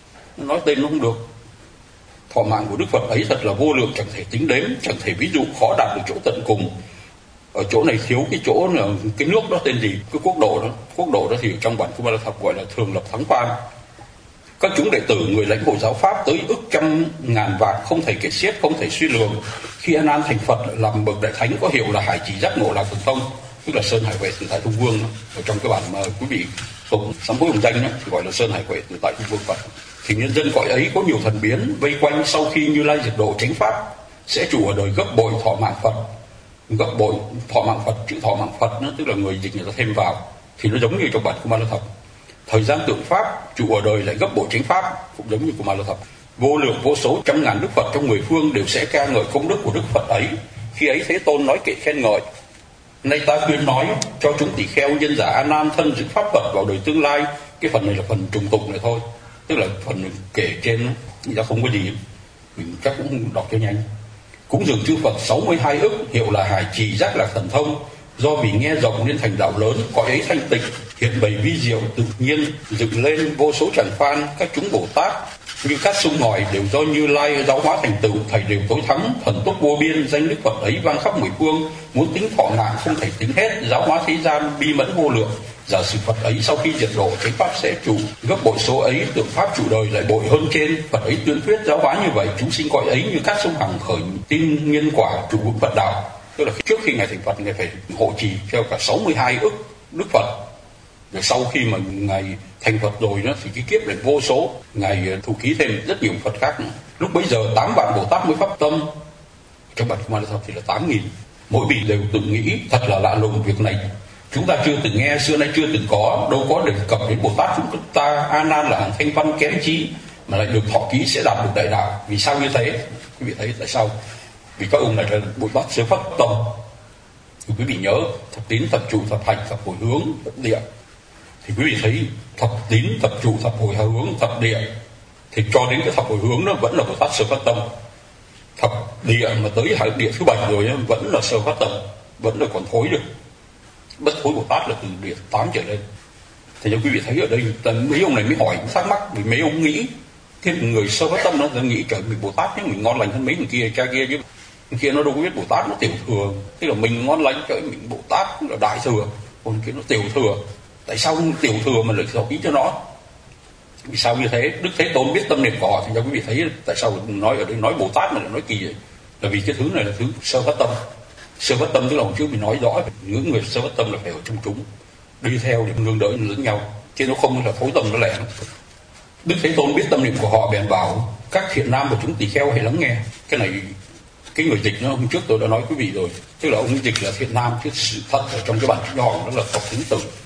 nói tên nó không được. Thọ mạng của Đức Phật ấy thật là vô lượng, chẳng thể tính đếm, chẳng thể ví dụ, khó đạt được chỗ tận cùng. Ở chỗ này thiếu cái chỗ là cái nước đó tên gì, cái quốc độ đó thì trong bản của Ba La Thập gọi là Thường Lập Thắng Phan. Các chúng đệ tử người lãnh hội giáo pháp tới ức trăm ngàn vạn, không thể kể xiết, không thể suy lường. Khi A Nan thành Phật làm bậc đại thánh có hiệu là hải chỉ giác ngộ lạc thần thông, tức là Sơn Hải Huệ Tự Tại Thông Vương. Ở trong cái bản mà quý vị tụng sám hối hồng danh đó, thì gọi là Sơn Hải Huệ Tự Tại Thông Vương Phật. Thì nhân dân cõi ấy có nhiều thần biến vây quanh, sau khi Như Lai diệt độ chánh pháp sẽ trụ ở đời gấp bội thọ mạng Phật. Gấp bội thọ mạng Phật, chữ thọ mạng Phật nó tức là người dịch người ta thêm vào, thì nó giống như trong bản của Ma La Thập. Thời gian tượng pháp trụ ở đời lại gấp bội chánh pháp, cũng giống như của Ma La Thập. Vô lượng vô số trăm ngàn Đức Phật trong 10 phương đều sẽ ca ngợi công đức của Đức Phật ấy. Khi ấy Thế Tôn nói kệ khen ngợi: nay ta khuyên nói cho chúng tỳ kheo nhân giả A Nan thân giữ pháp Phật vào đời tương lai. Cái phần này là phần trùng tục này thôi, tức là phần kể trên thì ta không có gì, mình chắc cũng đọc cho nhanh. Cúng dường chư Phật 62 ức, hiệu là hải trì giác lạc thần thông. Do vì nghe rộng nên thành đạo lớn, cõi ấy thanh tịnh, hiện bày vi diệu tự nhiên, dựng lên vô số tràng phan, các chúng Bồ Tát như các sông ngòi đều do Như Lai giáo hóa thành tựu, thầy đều tối thắng, thần túc vô biên, danh Đức Phật ấy vang khắp 10 phương, muốn tính thọ mạng không thể tính hết, giáo hóa thế gian bi mẫn vô lượng. Giả sử Phật ấy sau khi diệt độ chánh pháp sẽ trụ gấp bội số ấy, tượng pháp trụ đời lại bội hơn trên. Phật ấy tuyên thuyết giáo hóa như vậy, chúng sinh cõi ấy như các sông hằng khởi tin nhân quả trụ vững Phật đạo. Tức là trước khi Ngài thành Phật, Ngài phải hộ trì theo cả 62 ức Đức Phật. Rồi sau khi mà Ngài thành Phật rồi đó, thì cái kiếp lại vô số, Ngài thụ ký thêm rất nhiều Phật khác nữa. Lúc bấy giờ 8 vạn Bồ Tát mới pháp tâm. Trong bản Ma La Thập thì là 8.000. Mỗi vị đều tự nghĩ thật là lạ lùng, việc này chúng ta chưa từng nghe, xưa nay chưa từng có, đâu có đề cập đến Bồ Tát chúng ta. A Nan là hạng thanh văn kém trí mà lại được thọ ký sẽ đạt được đại đạo. Vì sao như thế? Quý vị thấy tại sao? Vì các ông này là Bồ Tát sơ phát tâm. Thì quý vị nhớ thập tín, thập trụ, thập hạnh, thập hồi hướng, thập địa. Thì quý vị thấy thập tín, thập trụ, thập hồi hướng, thập địa, thì cho đến cái thập hồi hướng nó vẫn là Bồ Tát sơ phát tâm. Thập địa mà tới hải địa thứ 7 rồi vẫn là sơ phát tâm, vẫn là còn thối được. Bất thối Bồ Tát là từ địa 8 trở lên. Thì cho quý vị thấy ở đây mấy ông này mới hỏi thắc mắc, vì mấy ông nghĩ cái người sơ phát tâm nó nghĩ trời mình Bồ Tát chứ mình ngon lành hơn mấy người kia cha kia, chứ người kia nó đâu có biết Bồ Tát nó tiểu thừa, tức là mình ngon lành trời mình Bồ Tát là đại thừa, còn kia nó tiểu thừa. Tại sao tiểu thừa mà lại thọ ký cho nó? Vì sao như thế? Đức Thế Tôn biết tâm niệm của họ. Thì cho quý vị thấy tại sao nói ở đây nói Bồ Tát mà lại nói kỳ vậy? Là vì cái thứ này là thứ sơ phát tâm. Sơ phát tâm tức là hôm trước mình nói rõ, những người sơ phát tâm là phải ở trong chúng, đi theo để nương đỡ lẫn nhau, chứ nó không là thối tâm nó lẻ. Đức Thế Tôn biết tâm niệm của họ bèn bảo các thiện nam và chúng tỳ kheo hãy lắng nghe. Cái này cái người dịch nó hôm trước tôi đã nói quý vị rồi, tức là ông dịch là thiện nam, chứ sự thật ở trong cái bản chữ nho đó là tộc tính tử.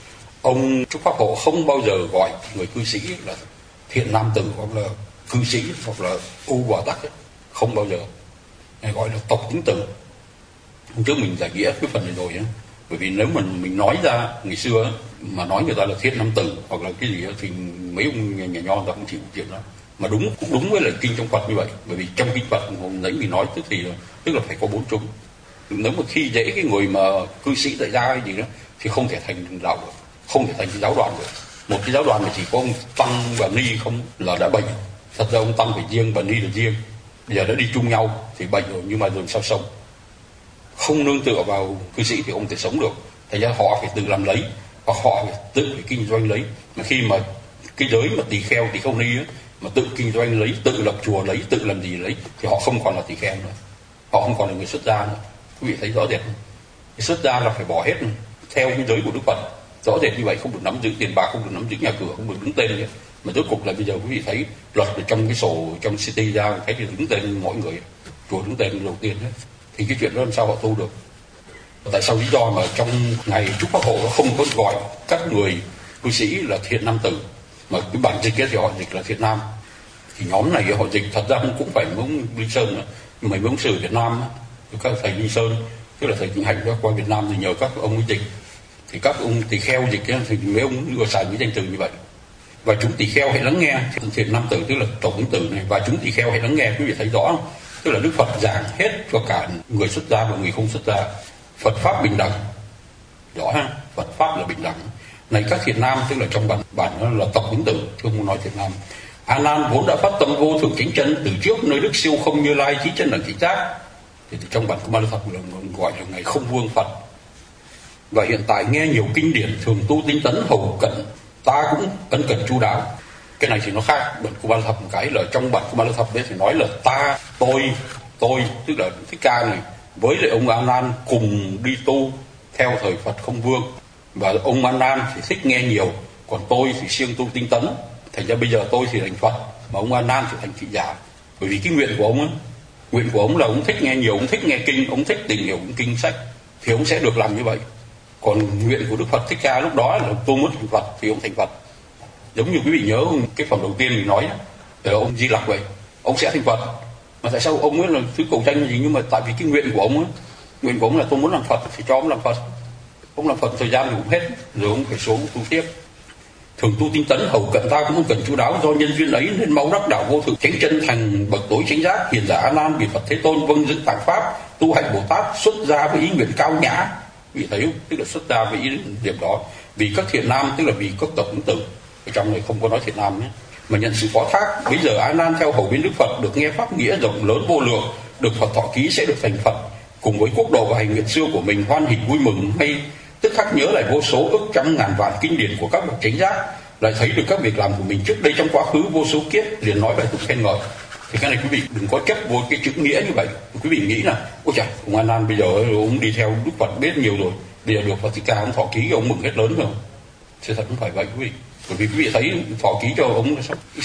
Ông Trúc Pháp Hộ không bao giờ gọi người cư sĩ là thiện nam tử hoặc là cư sĩ hoặc là U Bò Tắc ấy. Không bao giờ. Này gọi là tộc tính tử. Hôm trước mình giải nghĩa cái phần này rồi ấy. Bởi vì nếu mình nói ra ngày xưa ấy, mà nói người ta là thiện nam tử hoặc là cái gì ấy, thì mấy ông nhà nho người ta không chịu chuyện đó. Mà cũng đúng với lại kinh trong Phật như vậy. Bởi vì trong kinh Phật hồi nãy mình nói tức là phải có 4 chúng. Nếu mà khi dễ cái người mà cư sĩ tại gia hay gì đó thì không thể thành đạo được, không thể thành cái giáo đoàn được. Một cái giáo đoàn mà chỉ có ông Tăng và Ni không là đã bệnh. Thật ra ông Tăng phải riêng và Ni là riêng. Bây giờ đã đi chung nhau thì bệnh rồi, nhưng mà rồi sao sống? Không nương tựa vào cư sĩ thì ông thể sống được. Thành ra họ phải tự làm lấy, hoặc họ phải tự phải kinh doanh lấy. Mà khi mà cái giới mà tỳ kheo tỳ kheo ni ấy, mà tự kinh doanh lấy, tự lập chùa lấy, tự làm gì lấy thì họ không còn là tỳ kheo nữa, họ không còn là người xuất gia nữa. Quý vị thấy rõ rệt không? Cái xuất gia là phải bỏ hết theo cái giới của Đức Phật, rõ rệt như vậy, không được nắm giữ tiền bạc, không được nắm giữ nhà cửa, không được đứng tên nữa. Mà rốt cuộc là bây giờ quý vị thấy luật ở trong cái sổ trong city ra thấy thì đứng tên mọi người, chùa đứng tên đầu tiên đấy, thì cái chuyện đó làm sao họ tu được? Tại sao lý do mà trong ngày Chúc Pháp Hộ nó không có gọi các người cư sĩ là thiện nam tử, mà cái bản dịch ấy thì họ dịch là thiện nam. Thì nhóm này họ dịch thật ra cũng phải ông Linh Sơn nữa, nhưng mà mấy ông sư Việt Nam, các thầy Linh Sơn, tức là thầy Chính Hạnh đó qua Việt Nam thì nhờ các ông ấy dịch, thì các ông tỳ kheo dịch ấy, thì mấy ông vừa xài mấy danh từ như vậy. Và chúng tỳ kheo hãy lắng nghe, thiện nam tử tức là tổng tính tử này, và chúng tỳ kheo hãy lắng nghe, quý vị thấy rõ không? Tức là Đức Phật giảng hết cho cả người xuất gia và người không xuất gia. Phật pháp bình đẳng, rõ ha? Phật pháp là bình đẳng. Này các thiện nam, tức là trong bản nó là tổng tính tử, chứ không nói thiện nam. A Nan vốn đã phát tâm vô thượng chánh chân từ trước nơi Đức Siêu Không Như Lai chí chân đẳng chính giác. Thì trong bản Kumara Phật là gọi là ngày không vương Phật. Và hiện tại nghe nhiều kinh điển thường tu tinh tấn hầu cận, ta cũng ân cần chu đáo. Cái này thì nó khác bản Kumara Thập một cái là trong bản Kumara Thập đấy thì nói là ta, tôi tức là Thích Ca này với lại ông A Nan cùng đi tu theo thời Phật không vương, và ông A Nan thì thích nghe nhiều, còn tôi thì siêng tu tinh tấn. Thành ra bây giờ tôi thì thành Phật, mà ông A Nan thì thành thị giả. Bởi vì cái nguyện của ông ấy, nguyện của ông là ông thích nghe nhiều, ông thích nghe kinh, ông thích tìm hiểu những kinh sách, thì ông sẽ được làm như vậy. Còn nguyện của Đức Phật Thích Ca lúc đó là tôi muốn thành Phật thì ông thành Phật. Giống như quý vị nhớ cái phần đầu tiên mình nói đó, ông Di Lặc vậy, ông sẽ thành Phật. Mà tại sao ông ấy là thứ cầu tranh gì? Nhưng mà tại vì cái nguyện của ông ấy, nguyện của ông là tôi muốn làm Phật thì cho ông làm Phật. Ông làm Phật thời gian thì cũng hết, rồi ông phải xuống tu tiếp. Thường tu tinh tấn hầu cận ta cũng không cần chú đáo, do nhân duyên ấy nên mau đắc đạo vô thượng chánh chân thành bậc tối chánh giác. Hiền giả A Nan vì Phật Thế Tôn vâng giữ tạng pháp, tu hạnh Bồ Tát xuất gia với ý nguyện cao nhã. Vì thấy không? Tức là xuất gia với ý điểm đó. Vì các thiện nam, tức là vì các tộc ứng tử. Ở trong này không có nói thiện nam nhé, mà nhận sự phó thác. Bây giờ A Nan theo hầu bên Đức Phật được nghe pháp nghĩa rộng lớn vô lượng, được Phật thọ ký sẽ được thành Phật, cùng với quốc độ và hành nguyện xưa của mình hoan hỷ vui mừng, hay tức khắc nhớ lại vô số ức trăm ngàn vạn kinh điển của các bậc chánh giác, lại thấy được các việc làm của mình trước đây trong quá khứ vô số kiếp, liền nói bài tục khen ngợi. Thì cái này quý vị đừng có chấp vô cái chữ nghĩa như vậy. Quý vị nghĩ là ôi trời, ông A Nan bây giờ ông đi theo Đức Phật biết nhiều rồi, bây giờ được Phật Thích Ca ông thọ ký ông mừng hết lớn rồi. Sự thật không phải vậy quý vị. Bởi vì quý vị thấy thọ ký cho ông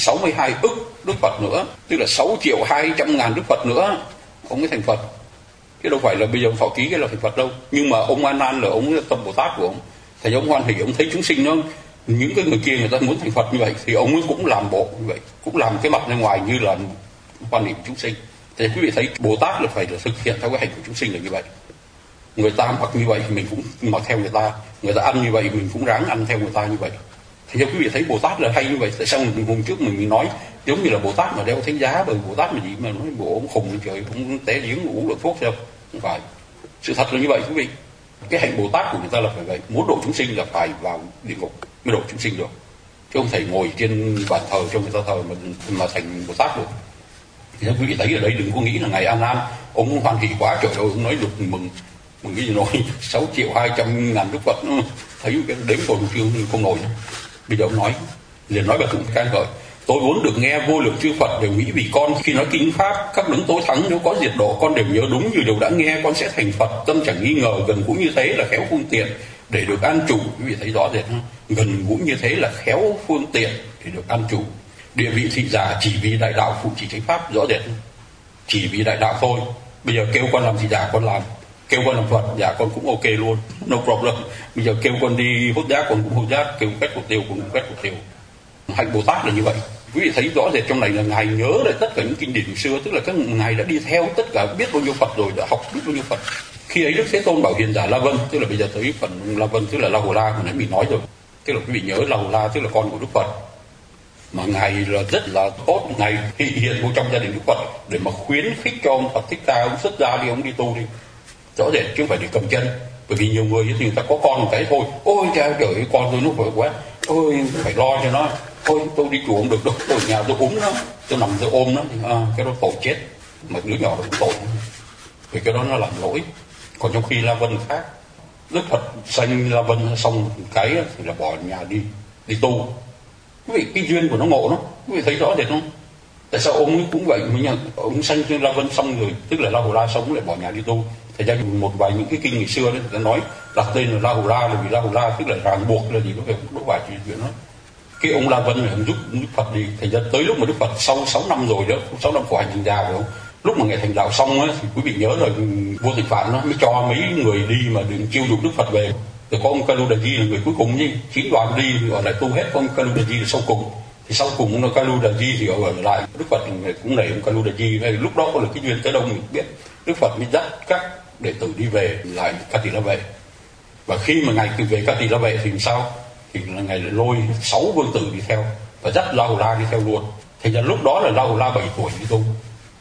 62 ức Đức Phật nữa, tức là 6.200.000 Đức Phật nữa, ông mới thành Phật. Chứ đâu phải là bây giờ ông thọ ký cái là thành Phật đâu. Nhưng mà ông A Nan là ông là tâm Bồ Tát của ông. Thì ông hoan hỷ, ông thấy chúng sinh nó, những cái người kia người ta muốn thành Phật như vậy, thì ông ấy cũng làm bộ như vậy, cũng làm cái mặt bên ngoài như là hoan hỷ chúng sinh. Thì quý vị thấy Bồ Tát là phải là thực hiện theo cái hành của chúng sinh là như vậy. Người ta mặc như vậy thì mình cũng mặc theo người ta ăn như vậy mình cũng ráng ăn theo người ta như vậy. Thì quý vị thấy Bồ Tát là hay như vậy. Tại sao hôm trước mình nói giống như là Bồ Tát mà đeo thánh giá, bởi Bồ Tát mà gì mà nói bộ ông khùng lên trời, ông té giếng uống được thuốc sao? Không phải. Sự thật là như vậy quý vị. Cái hạnh Bồ Tát của người ta là phải vậy. Muốn độ chúng sinh là phải vào địa ngục mới độ chúng sinh được. Chứ không thể ngồi trên bàn thờ cho người ta thờ mà thành Bồ Tát được. Thì quý vị thấy ở đây đừng có nghĩ là ngày A Nan ông hoan hỷ quá trời ơi, ông nói được mừng cái gì nói 6.200.000 Đức Phật, thấy cái đếm còn chưa không nổi nữa. Bây giờ ông nói liền nói bài tụng ca ngợi: tôi vốn được nghe vô lượng chư Phật đều nghĩ vì con, khi nói kinh pháp các đấng tối thắng nếu có diệt độ con đều nhớ đúng như điều đã nghe, con sẽ thành Phật, tâm chẳng nghi ngờ, gần gũi như thế là khéo phương tiện để được an trụ. Quý vị thấy rõ rệt không? Gần gũi như thế là khéo phương tiện để được an trụ. Địa vị thị giả chỉ vì đại đạo phụ trì chánh pháp, rõ rệt không? Chỉ vì đại đạo thôi. Bây giờ kêu con làm thị giả con làm, Kêu con làm Phật, dạ con cũng ok luôn, no problem. Bây giờ kêu con đi hốt giác con cũng hốt giác, kêu quét cổ tiêu con cũng quét cổ tiêu. Hạnh Bồ Tát là như vậy. Quý vị thấy rõ rệt trong này là ngài nhớ lại tất cả những kinh điển xưa, tức là các ngài đã đi theo tất cả biết bao nhiêu Phật rồi, đã học biết bao nhiêu Phật. Khi ấy Đức Thế Tôn bảo hiền giả La Vân, tức là bây giờ tới phần La Vân, tức là La Hầu La mà nãy mình nói rồi, tức là quý vị nhớ La Hầu La tức là con của Đức Phật, mà ngài là rất là tốt, ngài hiện vô trong gia đình Đức Phật để mà khuyến khích cho ông Phật Thích Ca ông xuất gia đi, ông đi tu đi, rõ rệt chứ không phải để cầm chân. Bởi vì nhiều người thì người ta có con một cái thôi, ôi trời ơi con tôi nó khỏe quá, ôi phải lo cho nó, thôi tôi đi chùa không được đâu, tôi ở nhà tôi ốm nó, tôi nằm tôi ôm nó, cái đó tội chết, mà đứa nhỏ nó cũng tội, vì cái đó nó làm lỗi. Còn trong khi La Vân khác, Đức Phật sanh La Vân xong cái thì là bỏ nhà đi tu. Quý vị cái duyên của nó ngộ lắm, quý vị thấy rõ rệt không? Tại sao ông ấy cũng vậy, ông sanh La Vân xong rồi, tức là La Hầu La xong lại bỏ nhà đi tu. Thật ra một vài những cái kinh ngày xưa đấy, người ta nói đặt tên là La Hầu La, là vì La Hầu La tức là ràng buộc là gì đó, đúng vài chuyện đó. Cái ông La Vân này ông giúp Đức Phật đi, thành ra tới lúc mà Đức Phật sau 6 năm rồi đó, 6 năm khổ hành trình già rồi, lúc mà ngài thành đạo xong á, thì quý vị nhớ rồi, vua Thịnh Phạn nó mới cho mấy người đi mà đừng chiêu dụ Đức Phật về. Rồi có ông Kaludaji là người cuối cùng nhỉ, 9 đoàn đi gọi lại tu hết, có ông Kaludaji là sau cùng. Thì sau cùng ông Kaludaji thì ở lại, Đức Phật cũng nể ông Kaludaji. Lúc đó có là cái duyên tới đâu mình biết, Đức Phật mới dắt các đệ tử đi về lại Ca Tỳ La Vệ. Và khi mà ngài về Ca Tỳ La Vệ thì sao? Thì là ngài lại lôi 6 vương tử đi theo và dắt La Hầu La đi theo luôn. Thành ra lúc đó là La Hầu La 7 tuổi đi tu.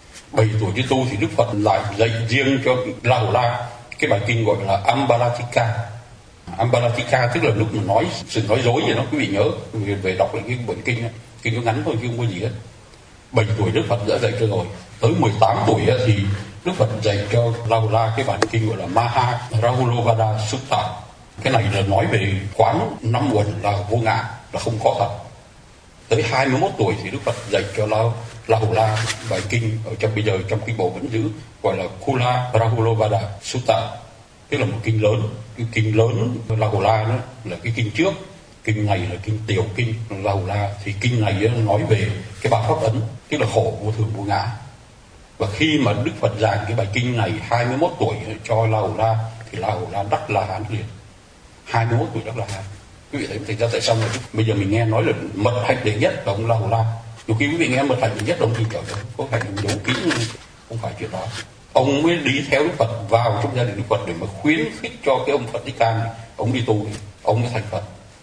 7 tuổi đi tu thì Đức Phật lại dạy riêng cho La Hầu La cái bài kinh gọi là Ambalatika. Ambalatika tức là lúc mà nói sự nói dối vậy đó, quý vị nhớ về đọc lại cái bản kinh nó ngắn thôi chứ không có gì hết. 7 tuổi Đức Phật đã dạy cho rồi. Tới 18 tuổi thì Đức Phật dạy cho La Hầu La cái bản kinh gọi là Maha Rahulovada Sutta. Cái này là nói về quán 5 uẩn là vô ngã, là không có thật. Tới 21 tuổi thì Đức Phật dạy cho La Hầu La bài kinh ở trong bây giờ trong kinh bộ vẫn giữ gọi là Kula Rahulovada Sutta, tức là một kinh lớn. Cái kinh lớn La Hầu La đó là cái kinh trước, kinh này là kinh tiểu kinh La Hầu La. Thì kinh này nói về cái ba pháp ấn, tức là khổ vô thường vô ngã. Và khi mà Đức Phật giảng cái bài kinh này 21 tuổi cho La Hầu La thì La Hầu La đắc La Hán liền. 21 tuổi đắc La Hán. Quý vị thấy thành ra tại sao mà bây giờ mình nghe nói là mật hạnh đệ nhất là ông La Hầu La. Nhiều khi quý vị nghe mật hạnh đệ nhất ông thì trời ơi, có phải đấu kỹ không phải chuyện đó. Ông mới đi theo Đức Phật vào trong gia đình Đức Phật để mà khuyến khích cho cái ông Phật Thích Ca này, ông đi tu, ông mới thành Phật.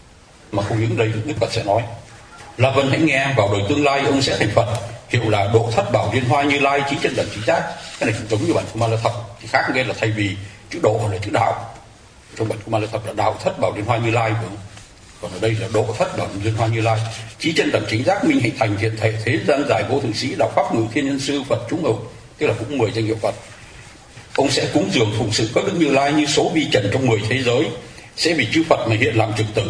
Mà không những đây Đức Phật sẽ nói La Vân hãy nghe, vào đời tương lai ông sẽ thành Phật, hiệu là Độ Thất Bảo Liên Hoa Như Lai Chí Chân Đẳng Chí Giác. Cái này cũng giống như bản Kuma La Thập, thì khác nghe là thay vì chữ độ là chữ đạo, trong bản Kuma La Thập là Đạo Thất Bảo Liên Hoa Như Lai, còn ở đây là Độ Thất Bảo Liên Hoa Như Lai. Chí Chân Đẳng Chính Giác minh hạnh thành thiện thể thế gian giải vô thượng sĩ đạo pháp ngự thiên nhân sư Phật chúng hữu, tức là cũng 10 danh hiệu Phật. Ông sẽ cúng dường phụng sự các đức Như Lai như số vi trần trong 10 thế giới, sẽ vì chư Phật mà hiện làm trực tử,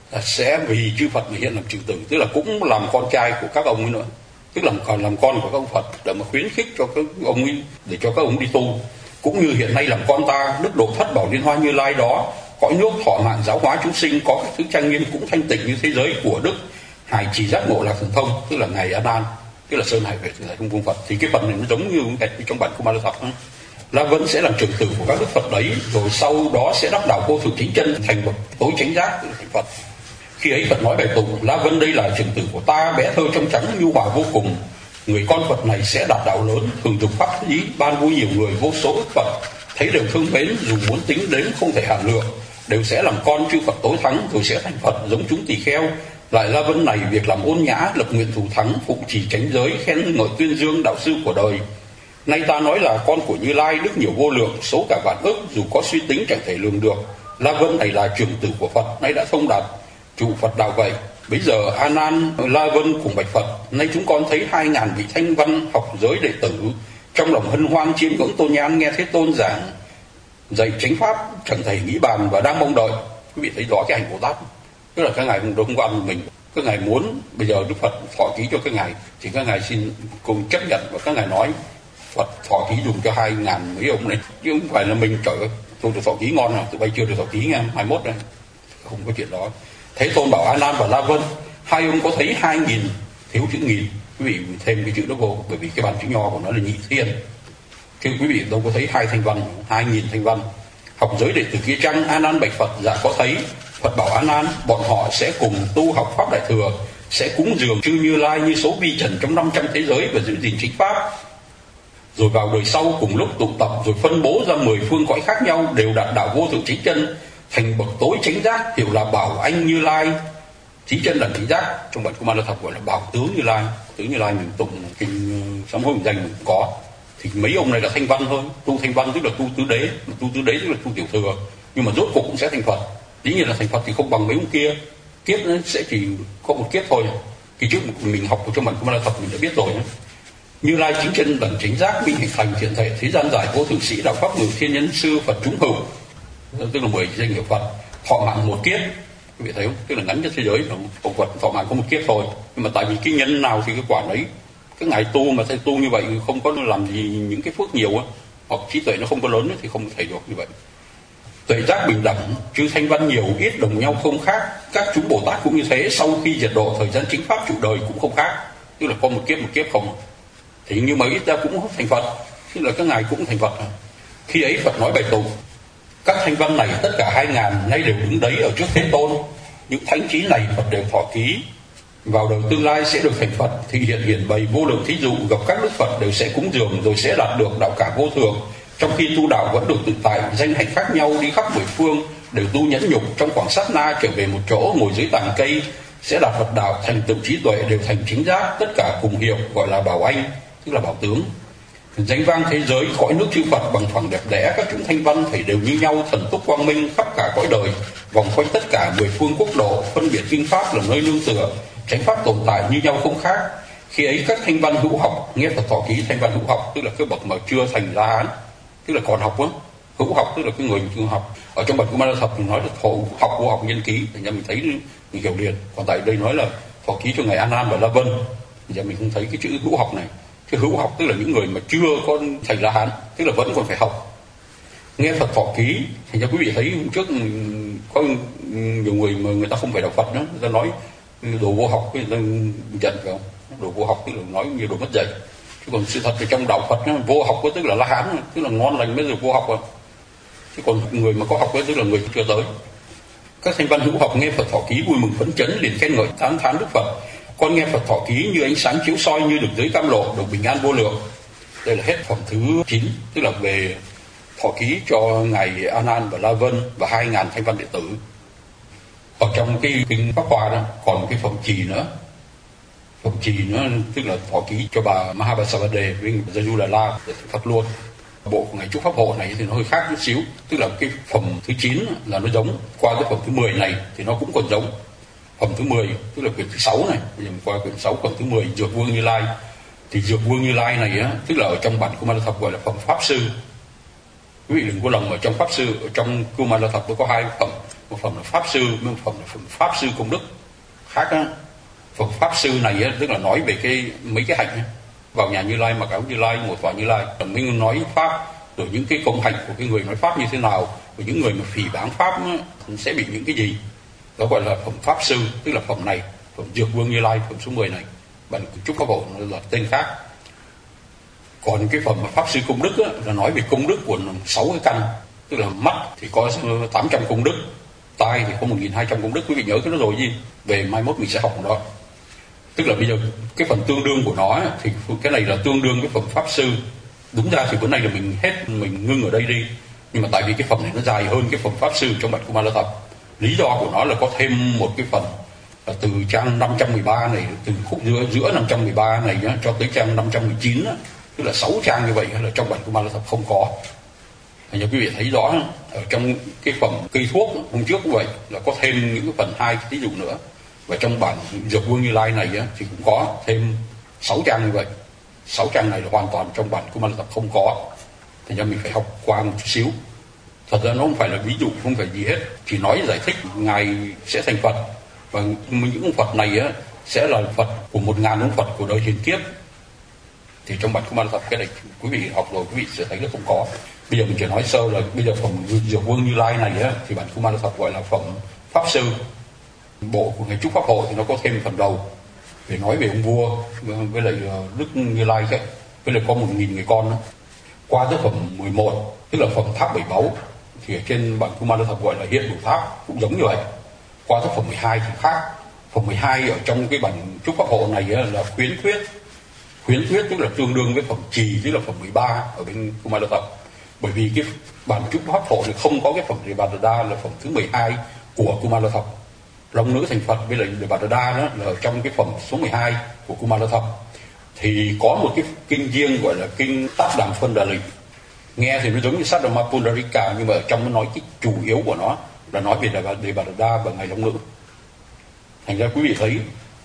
sẽ vì chư Phật mà hiện làm trực tử, tức là cũng làm con trai của các ông ấy nữa, tức là còn làm con của các ông Phật để mà khuyến khích cho các ông ấy, để cho các ông đi tu. Cũng như hiện nay làm con ta, đức Độ Thất Bảo Liên Hoa Như Lai đó cõi nước thọ mạng giáo hóa chúng sinh, có các thứ trang nghiêm cũng thanh tịnh như thế giới của đức Hải Trì Giác Ngộ Lạc Thần Thông, tức là ngài A Nan, tức là Sơn Hải Vệ Thượng Hải Thông Vương Phật. Thì cái phần này nó giống như trong bản Kuma La Thập. La Vân sẽ làm trưởng tử của các đức Phật đấy, rồi sau đó sẽ đắc đạo vô thượng chính chân thành bậc tối chánh giác thành Phật. Khi ấy Phật nói bài tụng La Vân đây là trưởng tử của ta, bé thơ trong trắng nhu hòa vô cùng. Người con Phật này sẽ đạt đạo lớn, thường dục pháp lý, ban vui nhiều người vô số ức Phật, thấy đều thương mến, dù muốn tính đến không thể hạn lượng, đều sẽ làm con chư Phật tối thắng, rồi sẽ thành Phật giống chúng tỳ kheo. Lại La Vân này việc làm ôn nhã, lập nguyện thù thắng, phụng trì chánh giới, khen ngợi tuyên dương đạo sư của đời. Nay ta nói là con của Như Lai, đức nhiều vô lượng, số cả vạn ức, dù có suy tính chẳng thể lường được. La Vân này là trưởng tử của Phật, nay đã thông đạt trụ Phật đạo vậy. Bây giờ A Nan, La Vân cùng bạch Phật, nay chúng con thấy 2.000 vị thanh văn học giới đệ tử, trong lòng hân hoan chiêm ngưỡng tôn nhàn, nghe Thế Tôn giảng dạy chánh pháp, chẳng thể nghĩ bàn và đang mong đợi. Quý vị thấy rõ cái hành Bồ Tát, tức là các ngài không có ăn mình, các ngài muốn bây giờ Đức Phật thọ ký cho các ngài thì các ngài xin cùng chấp nhận, và các ngài nói Phật thọ ký dùng cho 2.000 mấy ông này, chứ không phải là mình trời ơi tôi được thọ ký ngon nào, tụi bay chưa được thọ ký nghe 21 này, không có chuyện đó. Thế Tôn bảo A Nan và La Vân, hai ông có thấy 2.000 thiếu chữ nghìn, quý vị thêm cái chữ đó vô, bởi vì cái bản chữ nho của nó là nhị thiên. Chứ quý vị đâu có thấy 2 thanh văn, 2.000 thanh văn. Học giới đệ tử kia chăng? A Nan bạch Phật: dạ có thấy. Phật bảo A Nan: bọn họ sẽ cùng tu học pháp đại thừa, sẽ cúng dường chư Như Lai như số vi trần trong 500 thế giới và giữ gìn chính pháp. Rồi vào đời sau cùng lúc tụ tập, rồi phân bố ra 10 phương cõi khác nhau, đều đạt đạo vô thượng chính chân, thành bậc tối chánh giác, hiệu là Bảo Anh Như Lai. Chí chân là chính giác, trong bản Kumara Thập gọi là Bảo Tướng Như Lai. Tướng Như Lai mình tụng kinh sám hối danh mình có. Thì mấy ông này là thanh văn thôi, tu thanh văn tức là tu tứ đế, mà tu tứ đế tức là tu tiểu thừa, nhưng mà rốt cuộc cũng sẽ thành Phật. Dĩ nhiên là thành Phật thì không bằng mấy ông kia, kiếp nó sẽ chỉ có một kiếp thôi. Kỳ trước mình học trong bản Kumara Thập mình đã biết rồi nhé. Như Lai chính chân đẳng chính giác, minh hạnh thành thiện thể, thế gian giải vô thượng sĩ, đạo pháp ngự thiên nhân sư, Phật chúng hữu, tức là 10 danh hiệu Phật. Thọ mạng một kiếp, quý vị thấy không? Tức là ngắn nhất thế giới, Phật Phật thọ mạng có một kiếp thôi. Nhưng mà tại vì cái nhân nào thì cái quả đấy, cái ngày tu mà thầy tu như vậy không có làm gì những cái phước nhiều á, hoặc trí tuệ nó không có lớn thì không thể được như vậy. Tuệ giác bình đẳng, chứ thanh văn nhiều ít đồng nhau không khác. Các chúng Bồ Tát cũng như thế, sau khi diệt độ thời gian chính pháp trụ đời cũng không khác, tức là có một kiếp không. Thì nhưng mà ít ra cũng thành Phật, tức là các ngài cũng thành Phật. Khi ấy Phật nói bạch tụng: các thanh văn này tất cả 2.000 nay đều đứng đấy ở trước Thế Tôn. Những thánh trí này Phật đều thọ ký. Vào đời tương lai sẽ được thành Phật, thì hiện hiển bày vô lượng thí dụ, gặp các đức Phật đều sẽ cúng dường, rồi sẽ đạt được đạo cả vô thường. Trong khi tu đạo vẫn được tự tại, danh hạnh khác nhau, đi khắp 10 phương, đều tu nhẫn nhục, trong khoảng sát na trở về một chỗ, ngồi dưới tàng cây, sẽ đạt Phật đạo, thành tựu trí tuệ, đều thành chính giác, tất cả cùng hiệu gọi là Bảo Anh, tức là Bảo Tướng. Danh vang thế giới, cõi nước chư Phật bằng phẳng đẹp đẽ, các chúng thanh văn phải đều như nhau, thần túc quang minh khắp cả cõi đời, vòng quanh tất cả 10 phương quốc độ, phân biệt kinh pháp là nơi nương tựa, chánh pháp tồn tại như nhau không khác. Khi ấy các thanh văn hữu học nghe Phật thọ ký. Thanh văn hữu học tức là cái bậc mà chưa thành La Hán, tức là còn học á. Hữu học tức là cái người chưa học. Ở trong bản Kumara Thập thì nói là thọ học vô học nhân ký, thành ra mình thấy mình hiểu liền. Còn tại đây nói là thọ ký cho ngài A Nan và La Vân, thành ra mình không thấy cái chữ hữu học này. Cái hữu học tức là những người mà chưa có thành La Hán, tức là vẫn còn phải học. Nghe Phật thọ ký, thì cho quý vị thấy trước có nhiều người mà người ta không phải đạo Phật đó, người ta nói đồ vô học, người ta giận phải không? Đồ vô học tức là nói như đồ mất dạy. Chứ còn sự thật thì trong đạo Phật đó, vô học tức là La Hán, tức là ngon lành mới được vô học rồi. Chứ còn người mà có học tức là người chưa tới. Các thanh văn hữu học nghe Phật thọ ký vui mừng phấn chấn, liền khen ngợi tán thán Đức Phật. Con nghe Phật thọ ký như ánh sáng chiếu soi, như được giới cam lộ, được bình an vô lượng. Đây là hết phẩm thứ 9, tức là về thọ ký cho ngài A Nan và La Vân và 2.000 thanh văn đệ tử. Ở trong cái kinh Pháp Hoa đó còn cái phẩm trì nữa. Phẩm trì nữa tức là thọ ký cho bà Mahabasavade với Jayulala để Phật luôn. Bộ của ngài Chúc Pháp Hộ này thì nó hơi khác chút xíu, tức là cái phẩm thứ 9 là nó giống, qua cái phẩm thứ 10 này thì nó cũng còn giống. Phẩm thứ 10 tức là quyển thứ 6 này, bây giờ mình qua quyển 6 phần thứ 10 Dược Vương Như Lai. Thì Dược Vương Như Lai này á, tức là ở trong bản Kumara Thập gọi là phẩm Pháp Sư. Quý vị đừng có lầm, ở trong Pháp Sư, ở trong Kumara Thập nó có 2 phẩm, một phẩm là Pháp Sư, một phẩm là phẩm Pháp Sư Công Đức khác á. Phẩm Pháp Sư này á, tức là nói về cái mấy cái hạnh á. Vào nhà Như Lai, mặc áo Như Lai, ngồi tọa Như Lai, mình nói pháp, rồi những cái công hạnh của cái người nói pháp như thế nào, rồi những người mà phỉ báng pháp á, sẽ bị những cái gì. Đó gọi là phẩm Pháp Sư, tức là phẩm này, phẩm Dược Vương Như Lai, phẩm số 10 này. Bản Chúc Pháp Hộ là tên khác. Còn cái phẩm Pháp Sư Công Đức á, là nói về công đức của 6 cái căn, tức là mắt thì có 800 công đức, tai thì có 1.200 công đức. Quý vị nhớ cái đó rồi gì? Về mai mốt mình sẽ học đó. Tức là bây giờ cái phần tương đương của nó ấy, thì cái này là tương đương với phẩm Pháp Sư. Đúng ra thì bữa nay là mình ngưng ở đây đi. Nhưng mà tại vì cái phẩm này nó dài hơn cái phẩm Pháp Sư trong bản Kumara Thập. Lý do của nó là có thêm một cái phần là từ trang 513 này, từ khúc giữa 513 này nhá, cho tới trang 519 á, tức là 6 trang như vậy là trong bản Kumara Thập không có. Thành ra quý vị thấy rõ ở trong cái phẩm cây thuốc hôm trước cũng vậy, là có thêm những cái phần 2 ví dụ nữa. Và trong bản Dược Vương Như Lai này á, thì cũng có thêm 6 trang như vậy. 6 trang này là hoàn toàn trong bản Kumara Thập không có. Thành ra mình phải học qua một chút xíu. Thật ra nó không phải là ví dụ, không phải gì hết, chỉ nói giải thích ngài sẽ thành Phật, và những ông Phật này á sẽ là Phật của 1.000 ông Phật của đời hiền kiếp. Thì trong bản Kumara Thập cái này quý vị học rồi quý vị sẽ thấy là không có. Bây giờ mình chỉ nói sơ là bây giờ phẩm Dược Vương Như Lai này á, thì bản Kumara Thập gọi là phẩm Pháp Sư. Bộ của ngài Chúc Pháp Hộ thì nó có thêm phần đầu để nói về ông vua với lại Đức Như Lai, với lại có 1.000 người con đó. Qua tới phẩm 11, tức là phẩm tháp bảy báu, thì ở trên bản Kumara Thập gọi là hiện đủ tháp, cũng giống như vậy. Qua tới phẩm 12 thì khác. Phẩm 12 ở trong cái bản chúc pháp hộ này là khuyến thuyết. Khuyến thuyết tức là tương đương với phẩm trì, tức là phẩm 13 ở bên Kumara Thập. Bởi vì cái bản chúc pháp hộ thì không có cái phẩm Đề Bà Đa là phẩm thứ 12 của Kumara Thập. Long nữ thành Phật với lại Đề Bà Đa đó là ở trong cái phẩm số 12 của Kumara Thập. Thì có một cái kinh riêng gọi là kinh Tát Đàm Phân Đà Lị. Nghe thì nó giống như Sát Đà Ma Pundarika, nhưng mà ở trong nó nói cái chủ yếu của nó là nói về Đề Bà Đa và ngày Long nữ. Thành ra quý vị thấy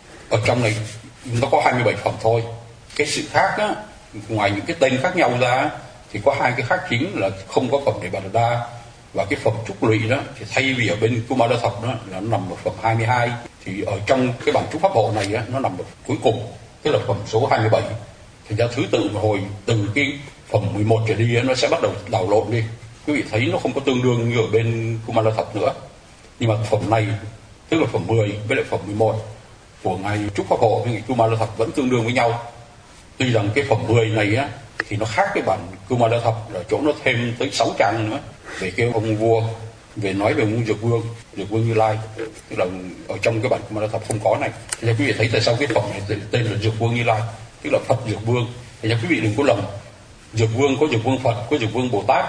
ở trong này nó có 27 phẩm thôi. Cái sự khác á, ngoài những cái tên khác nhau ra thì có hai cái khác chính là không có phẩm Đề Bà Đa, và cái phẩm trúc lụy đó thì thay vì ở bên Kumara Thập đó là nó nằm ở phẩm 22, thì ở trong cái bản chúc pháp hộ này á, nó nằm ở cuối cùng, tức là phẩm số 27. Thành ra thứ tự một hồi từ cái phẩm 11 trở đi á, nó sẽ bắt đầu đảo lộn đi. Quý vị thấy nó không có tương đương như ở bên Kumara Thập nữa. Nhưng mà phẩm này tức là phẩm 10 với lại phẩm 11 của ngài trúc pháp hộ với ngài Kumara Thập vẫn tương đương với nhau. Tuy rằng cái phẩm 10 này á thì nó khác cái bản Kumara Thập là chỗ nó thêm tới 6 trang nữa về cái ông vua, về nói về ông Dược Vương Như Lai, tức là ở trong cái bản Kumara Thập không có này. Thì quý vị thấy tại sao cái phẩm này tên là Dược Vương Như Lai, tức là Phật Dược Vương. Thì quý vị đừng có lầm, Dược Vương có Dược Vương Phật, có Dược Vương Bồ Tát.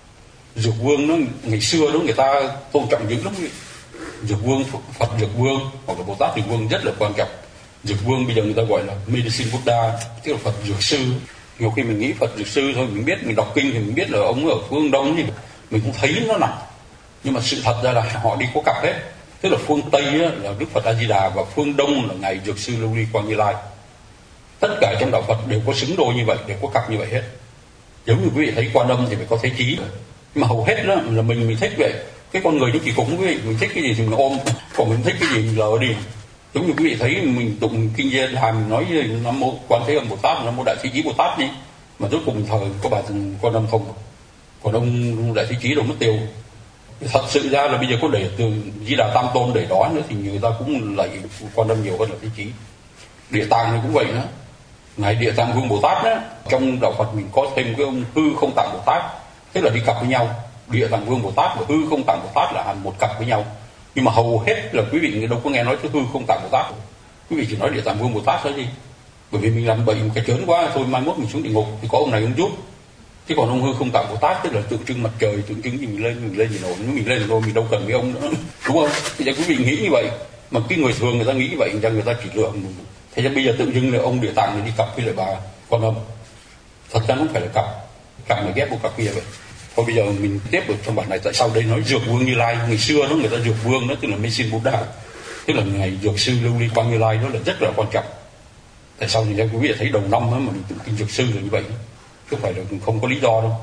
Dược Vương nó ngày xưa đó người ta tôn trọng dữ lắm. Dược Vương Phật Dược Vương hoặc là Bồ Tát Dược Vương rất là quan trọng. Dược Vương bây giờ người ta gọi là Medicine Buddha, tức là Phật Dược Sư. Nhiều khi mình nghĩ Phật Dược Sư thôi, mình biết, mình đọc kinh thì mình biết là ông ở phương Đông thì mình cũng thấy nó nặng. Nhưng mà sự thật ra là họ đi có cặp hết. Tức là phương Tây là Đức Phật A Di Đà và phương Đông là ngài Dược Sư Lưu Ly Quang Như Lai. Tất cả trong đạo Phật đều có xứng đôi như vậy, đều có cặp như vậy hết. Giống như quý vị thấy Quan Âm thì phải có Thế Chí, nhưng mà hầu hết đó là mình thích vậy. Cái con người nó kỳ cục, quý vị, mình thích cái gì thì mình ôm, còn mình thích cái gì mình lờ đi. Giống như quý vị thấy mình tụng kinh Di Đà, mình nói Nam Mô Quan Thế Âm Bồ Tát, Nam Mô Đại Thế Chí Bồ Tát đi, mà rốt cùng thời có bà Quan Âm không, còn ông Đại Thế Chí đâu mất tiêu. Thật sự ra là bây giờ có để từ Di Đà Tam Tôn để đó nữa thì người ta cũng lạy Quan Âm nhiều hơn là Thế Chí. Địa Tạng này cũng vậy nữa, ngài Địa Tạng Vương Bồ Tát đó, trong đạo Phật mình có thêm cái ông Hư Không Tạng Bồ Tát, tức là đi cặp với nhau. Địa Tạng Vương Bồ Tát và Hư Không Tạng Bồ Tát là hẳn một cặp với nhau. Nhưng mà hầu hết là quý vị đâu có nghe nói tới Hư Không Tạng Bồ Tát, quý vị chỉ nói Địa Tạng Vương Bồ Tát thôi đi. Bởi vì mình làm bệnh cái chớn quá thôi, mai mốt mình xuống địa ngục thì có ông này ông giúp. Chứ còn ông Hư Không Tạng Bồ Tát tức là tượng trưng mặt trời, tượng trưng gì mình lên thì nổi, nếu mình lên rồi mình đâu cần với ông nữa, đúng không? Thì quý vị nghĩ như vậy, mà cái người thường người ta nghĩ như vậy, người ta chỉ lựa. Thế nên bây giờ tự dưng là ông Địa Tạng này đi cặp với lại bà Quan Âm, thật ra nó không phải là cặp mà ghép một cặp kia vậy. Thôi bây giờ mình tiếp được trong bản này, tại sao đây nói Dược Vương Như Lai. Ngày xưa đó người ta Dược Vương đó tức là Medicine Buddha, tức là ngày Dược Sư Lưu Ly Quang Như Lai, đó là rất là quan trọng. Tại sao thì quý vị thấy đầu năm đó mà mình tụng kinh Dược Sư là như vậy, chứ không phải là không có lý do đâu.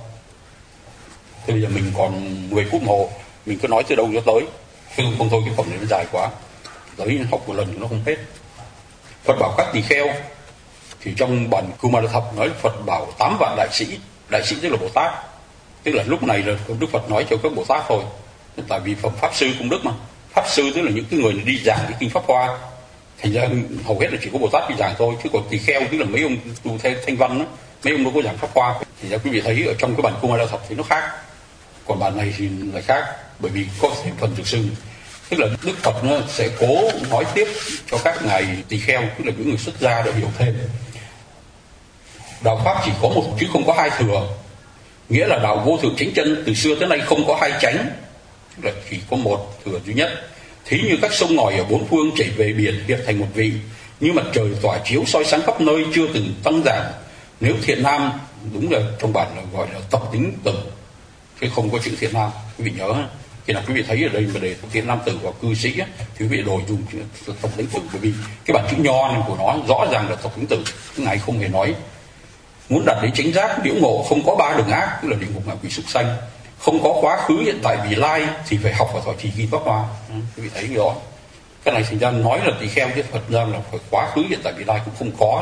Thế bây giờ mình còn 10 phút hồ, mình cứ nói từ đâu cho tới, chứ không thôi cái phẩm này nó dài quá, tới học một lần nó không hết. Phật bảo các tỳ kheo, thì trong bản Kumara Thập nói Phật bảo 8 vạn đại sĩ tức là Bồ Tát, tức là lúc này là Đức Phật nói cho các Bồ Tát thôi, tại vì phẩm Pháp Sư công đức mà. Pháp Sư tức là những cái người đi giảng cái kinh Pháp Hoa, thành ra hầu hết là chỉ có Bồ Tát đi giảng thôi, chứ còn tỳ kheo tức là mấy ông tu theo thanh văn đó, mấy ông đâu có giảng Pháp Hoa. Thì ra quý vị thấy ở trong cái bản Kumara Thập thì nó khác, còn bản này thì lại khác, bởi vì có thêm phần Dược Sư. Tức là Đức Phật nó sẽ cố nói tiếp cho các ngài tỳ kheo, tức là những người xuất gia để hiểu thêm. Đạo Pháp chỉ có một chứ không có hai thừa, nghĩa là đạo vô thượng chánh chân từ xưa tới nay không có hai chánh, là chỉ có một thừa duy nhất. Thí như các sông ngòi ở bốn phương chảy về biển hiệp thành một vị, như mặt trời tỏa chiếu soi sáng khắp nơi chưa từng tăng giảm. Nếu thiện nam, đúng là trong bản là gọi là tập tính tử, chứ không có chữ thiện nam, quý vị nhớ. Khi nào quý vị thấy ở đây mà để thiện nam tử hoặc cư sĩ á, thì quý vị đổi dùng chữ tập tính tử, bởi vì cái bản chữ nho này của nó rõ ràng là tập tính tử. Ngài không hề nói muốn đạt đến chánh giác liễu ngộ không có ba đường ác, tức là địa ngục ngạ quỷ súc sanh, không có quá khứ hiện tại vị lai, thì phải học và thọ trì ghi Pháp Hoa. Quý vị thấy rõ cái này, thành ra nói là tỳ kheo chứ Phật ra là phải quá khứ hiện tại vị lai cũng không có.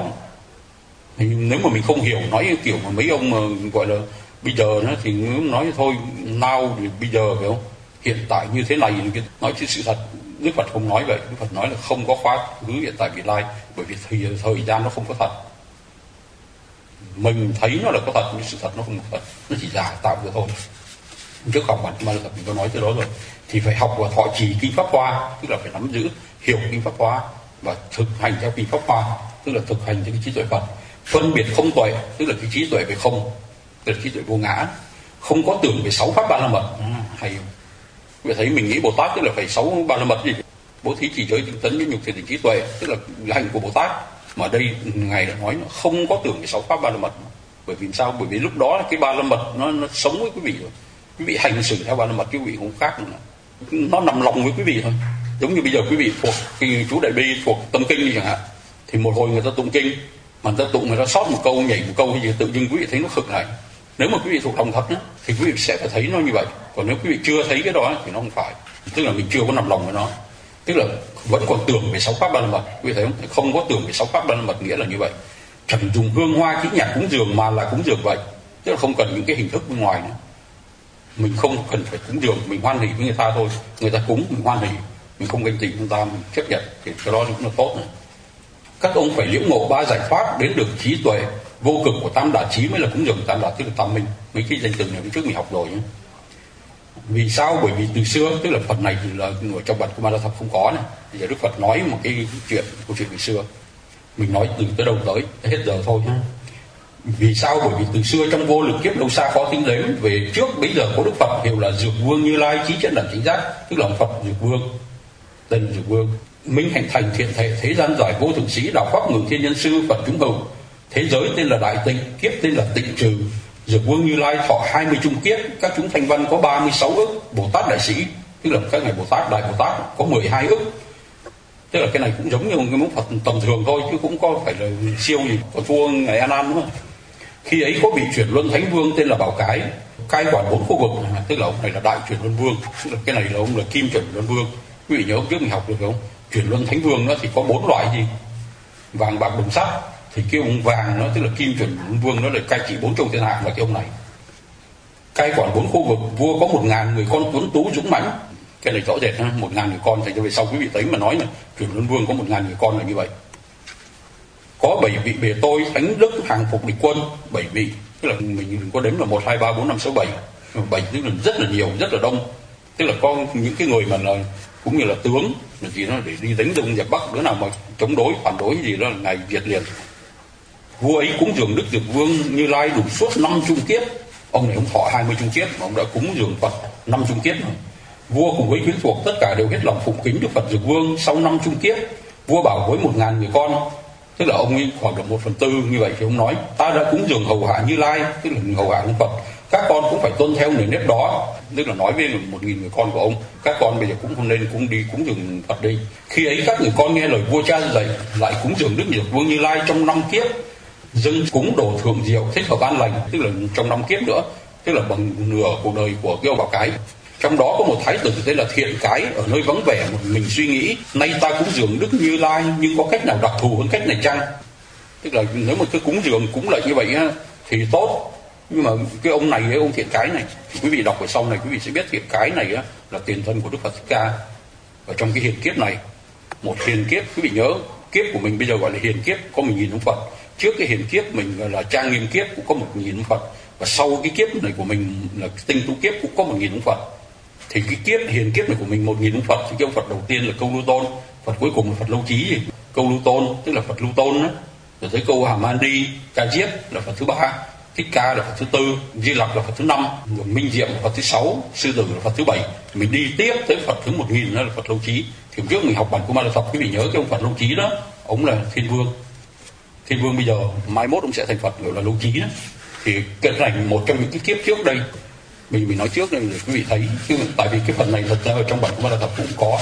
Nếu mà mình không hiểu, nói kiểu mà mấy ông mà gọi là bây giờ nó thì nói thôi now thì bây giờ phải không, hiện tại như thế này, nói chứ sự thật Đức Phật không nói vậy. Đức Phật nói là không có quá khứ hiện tại vị lai, bởi vì thời gian nó không có thật. Mình thấy nó là có thật nhưng sự thật nó không thật, nó chỉ giả tạo vậy thôi. Trước học bản Ma La Thật mình có nói tới đó rồi, thì phải học và thọ trì kinh Pháp Hoa, tức là phải nắm giữ hiểu kinh Pháp Hoa và thực hành theo kinh Pháp Hoa, tức là thực hành theo cái trí tuệ Phật. Phân biệt không tuệ, tức là cái trí tuệ về không, tức là trí tuệ vô ngã, không có tưởng về 6 pháp ba la mật. Hay vậy, thấy mình nghĩ Bồ Tát tức là phải 6 ba la mật gì, bố thí trì giới tinh tấn với nhục thiền định trí tuệ, tức là hành của Bồ Tát. Mà đây ngài đã nói không có tưởng về 6 pháp ba la mật. Bởi vì sao? Bởi vì lúc đó cái ba la mật nó sống với quý vị rồi, quý vị hành xử theo ba la mật, quý vị không khác nữa, nó nằm lòng với quý vị thôi. Giống như bây giờ quý vị thuộc cái chú Đại Bi, thuộc tâm kinh chẳng hạn, thì một hồi người ta tụng kinh mà người ta tụng, người ta sót một câu, nhảy một câu hay gì, tự nhiên quý vị thấy nó khực lại. Nếu mà quý vị thuộc lòng thật nhé, thì quý vị sẽ phải thấy nó như vậy. Còn nếu quý vị chưa thấy cái đó thì nó không phải, tức là mình chưa có nằm lòng với nó, tức là vẫn còn tưởng về 6 pháp ba la mật. Quý vị thấy không? Không có tưởng về 6 pháp ba la mật nghĩa là như vậy. Chẳng dùng hương hoa kỹ nhạc cúng dường mà là cúng dường vậy, tức là không cần những cái hình thức bên ngoài nữa. Mình không cần phải cúng dường, mình hoan hỷ với người ta thôi. Người ta cúng mình hoan hỷ, mình không ganh tị người ta, mình chấp nhận, thì cái đó cũng là tốt này. Các ông phải liễu ngộ 3 giải thoát, đến được trí tuệ vô cực của tam đả trí mới là cúng dường tam đả, tức là tam minh. Mấy cái danh từ này trước mình học rồi nhé. Vì sao? Bởi vì từ xưa, tức là Phật này thì là ở trong bản của Ma La Thật không có này. Bây giờ Đức Phật nói một cái câu chuyện ngày xưa, mình nói từ tới đâu tới hết giờ thôi ha. Vì sao? Bởi vì từ xưa trong vô lượng kiếp lâu xa khó tính đếm, về trước bây giờ có Đức Phật hiệu là Dược Vương Như Lai, trí chân đẳng chính giác, tức là ông Phật Dược Vương, tên Dược Vương. Minh hạnh thành thiện thể, thế gian giải vô thượng sĩ, đạo pháp ngự thiên nhân sư, Phật chúng hữu. Thế giới tên là Đại Tịnh, kiếp tên là Tịnh Trừ. Dược Vương Như Lai thọ 20 chung kiếp, các chúng thanh văn có 36 ức. Bồ Tát Đại Sĩ, tức là các ngài Bồ Tát, Đại Bồ Tát có 12 ức. Tức là cái này cũng giống như một cái món Phật tầm thường thôi, chứ cũng có phải là siêu gì. Còn vua ngài A Nan đúng không? Khi ấy có vị chuyển luân thánh vương tên là Bảo Cái, cai quản 4 khu vực, tức là ông này là Đại chuyển luân vương, tức là cái này là ông là Kim chuyển luân vương. Quý vị nhớ trước mình học được không? Chuyển luân thánh vương nó thì có 4 loại gì? Vàng, bạc, đồng, sắt. Thì cái ông vàng nó tức là Kim chuyển luân vương, nó là cai trị 4 châu thiên hạ, là cái ông này. Cai quản 4 khu vực, vua có 1000 người con tuấn tú dũng mãnh. Cái này rõ rệt ha, 1000 người con. Thì cho về sau quý vị thấy mà nói là chuyển luân vương có 1000 người con là như vậy. Có 7 vị bề tôi, thánh đức hàng phục địch quân. 7 vị, tức là mình đừng có đếm là 1, 2, 3, 4, 5, 6, 7. 7 tức là rất là nhiều, rất là đông. Tức là có những cái người mà là cũng như là tướng là gì đó để đi đánh Đông dẹp Bắc, đứa nào mà chống đối phản đối gì đó là ngài diệt liền. Vua ấy cúng dường Đức Dược Vương Như Lai đủ suốt 5 chung kiếp. Ông này ông thọ 20 chung kiếp mà ông đã cúng dường Phật 5 chung kiếp rồi. Vua cùng với quyến thuộc tất cả đều hết lòng phụng kính Đức Phật Dược Vương. Sau 5 chung kiếp, vua bảo với 1000 người con, tức là ông ấy khoảng được 1/4 như vậy, thì ông nói ta đã cúng dường hầu hạ Như Lai, tức là hầu hạ ông Phật, các con cũng phải tuân theo nền nếp đó. Tức là nói với 1000 người con của ông, các con bây giờ cũng không nên đi cúng dường Phật đi. Khi ấy các người con nghe lời vua cha dạy, lại cúng dường Đức Dược Vương Như Lai trong 5 kiếp, dâng cúng đồ thượng diệu thích hợp an lành, tức là trong 5 kiếp nữa, tức là bằng nửa cuộc đời của cái ông Bảo Cái. Trong đó có một thái tử tên là Thiện Cái, ở nơi vắng vẻ một mình suy nghĩ, nay ta cúng dường Đức Như Lai, nhưng có cách nào đặc thù hơn cách này chăng? Tức là nếu mà cứ cúng dường cúng lại như vậy thì tốt. Nhưng mà cái ông này, ông Thiện Cái này, thì quý vị đọc ở sau này quý vị sẽ biết Thiện Cái này là tiền thân của Đức Phật Thích Ca. Và trong cái hiền kiếp này, một hiền kiếp, quý vị nhớ kiếp của mình bây giờ gọi là hiền kiếp, có 1000 ông Phật. Trước cái hiền kiếp mình gọi là trang nghiêm kiếp cũng có 1000 ông Phật. Và sau cái kiếp này của mình là tinh tu kiếp cũng có 1000 ông Phật. Thì cái kiếp hiền kiếp này của mình 1000 ông Phật, thì cái ông Phật đầu tiên là Câu Lưu Tôn, Phật cuối cùng là Phật Lâu Chí gì? Câu Lưu Tôn tức là Phật Lưu Tôn đó. Rồi tới Câu Hà Man Đi, Ca Diếp là Phật thứ 3, Thích Ca là Phật thứ 4, Di Lặc là Phật thứ 5, rồi Minh Diệm là Phật thứ 6, Sư Tử là Phật thứ 7. Mình đi tiếp tới Phật thứ 1000 đó là Phật Lâu Chí. Thì trước mình học bản của Ma La Phật, quý vị nhớ cái ông Phật Lâu Chí đó, ông là Thiên Vương. Thiên Vương bây giờ mai mốt ông sẽ thành Phật gọi là Lâu Chí đó. Thì cái này một trong những cái kiếp trước đây mình nói trước đây để quý vị thấy, chứ tại vì cái phần này thật ra ở trong bản của Ma La Phật cũng có.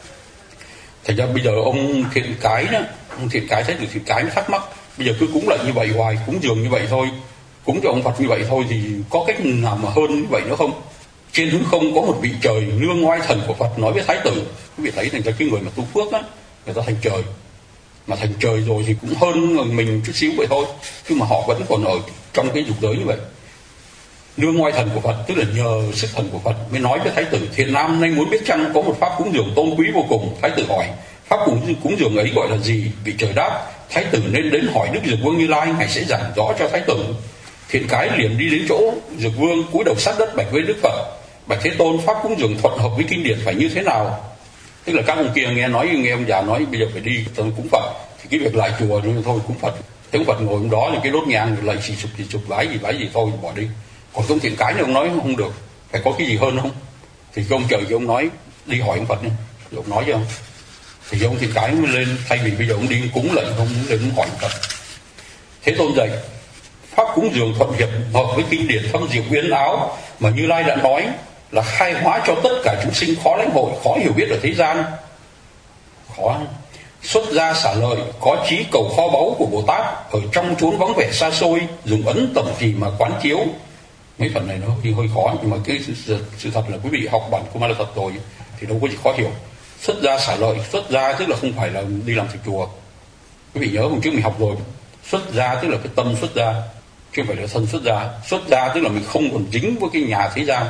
Thành ra bây giờ ông Thiện Cái đó, ông Thiện Cái thấy được Thiện Cái mới thắc mắc, bây giờ cứ cúng lại như vậy hoài, cúng dường như vậy thôi, cúng cho ông Phật như vậy thôi, thì có cách nào mà hơn như vậy nữa không? Trên hư không có một vị trời nương ngoại thần của Phật nói với thái tử. Quý vị thấy thành ra cái người mà tu phước á, người ta thành trời, mà thành trời rồi thì cũng hơn mình chút xíu vậy thôi, nhưng mà họ vẫn còn ở trong cái dục giới như vậy. Nương ngoại thần của Phật, tức là nhờ sức thần của Phật mới nói với thái tử: Thiện nam, nay muốn biết chăng có một pháp cúng dường tôn quý vô cùng? Thái tử hỏi: pháp cúng dường ấy gọi là gì? Vị trời đáp: Thái tử nên đến hỏi Đức Dược Vương Như Lai, ngài sẽ giảng rõ cho thái tử. Thiện cái liền đi đến chỗ Dược Vương, cúi đầu sát đất bạch với Đức Phật: bạch Thế Tôn, pháp cúng dường thuận hợp với kinh điển phải như thế nào? Tức là các ông kia nghe ông già nói bây giờ phải đi cúng Phật, thì cái việc lại chùa thôi cúng Phật. Thế ông Phật ngồi ông đó, cái đốt nhang lại xì sụp vái gì thôi bỏ đi. Còn ông Thiện cái này ông nói không được, phải có cái gì hơn không? Thì cái ông trời kia ông nói đi hỏi ông Phật đi, rồi ông nói cho ông. Thì ông Thiện cái mới lên, thay vì bây giờ ông đi cúng lệnh không lên ông hỏi ông Phật. Thế Tôn dạy pháp cúng dường thuận hiệp hợp với kinh điển thâm diệu uyên áo mà Như Lai đã nói là khai hóa cho tất cả chúng sinh khó lãnh hội, khó hiểu biết ở thế gian. Khó. Xuất gia xả lợi, có trí cầu kho báu của Bồ Tát ở trong chốn vắng vẻ xa xôi, dùng ấn tẩm trì mà quán chiếu. Mấy phần này nó hơi khó, nhưng mà cái sự thật là quý vị học bản của Ma La Thật rồi thì đâu có gì khó hiểu. Xuất gia xả lợi, xuất gia tức là không phải là đi làm thịt chùa. Quý vị nhớ hôm trước mình học rồi, xuất gia tức là cái tâm xuất gia, chứ không phải là thân xuất gia. Xuất gia tức là mình không còn dính với cái nhà thế gian,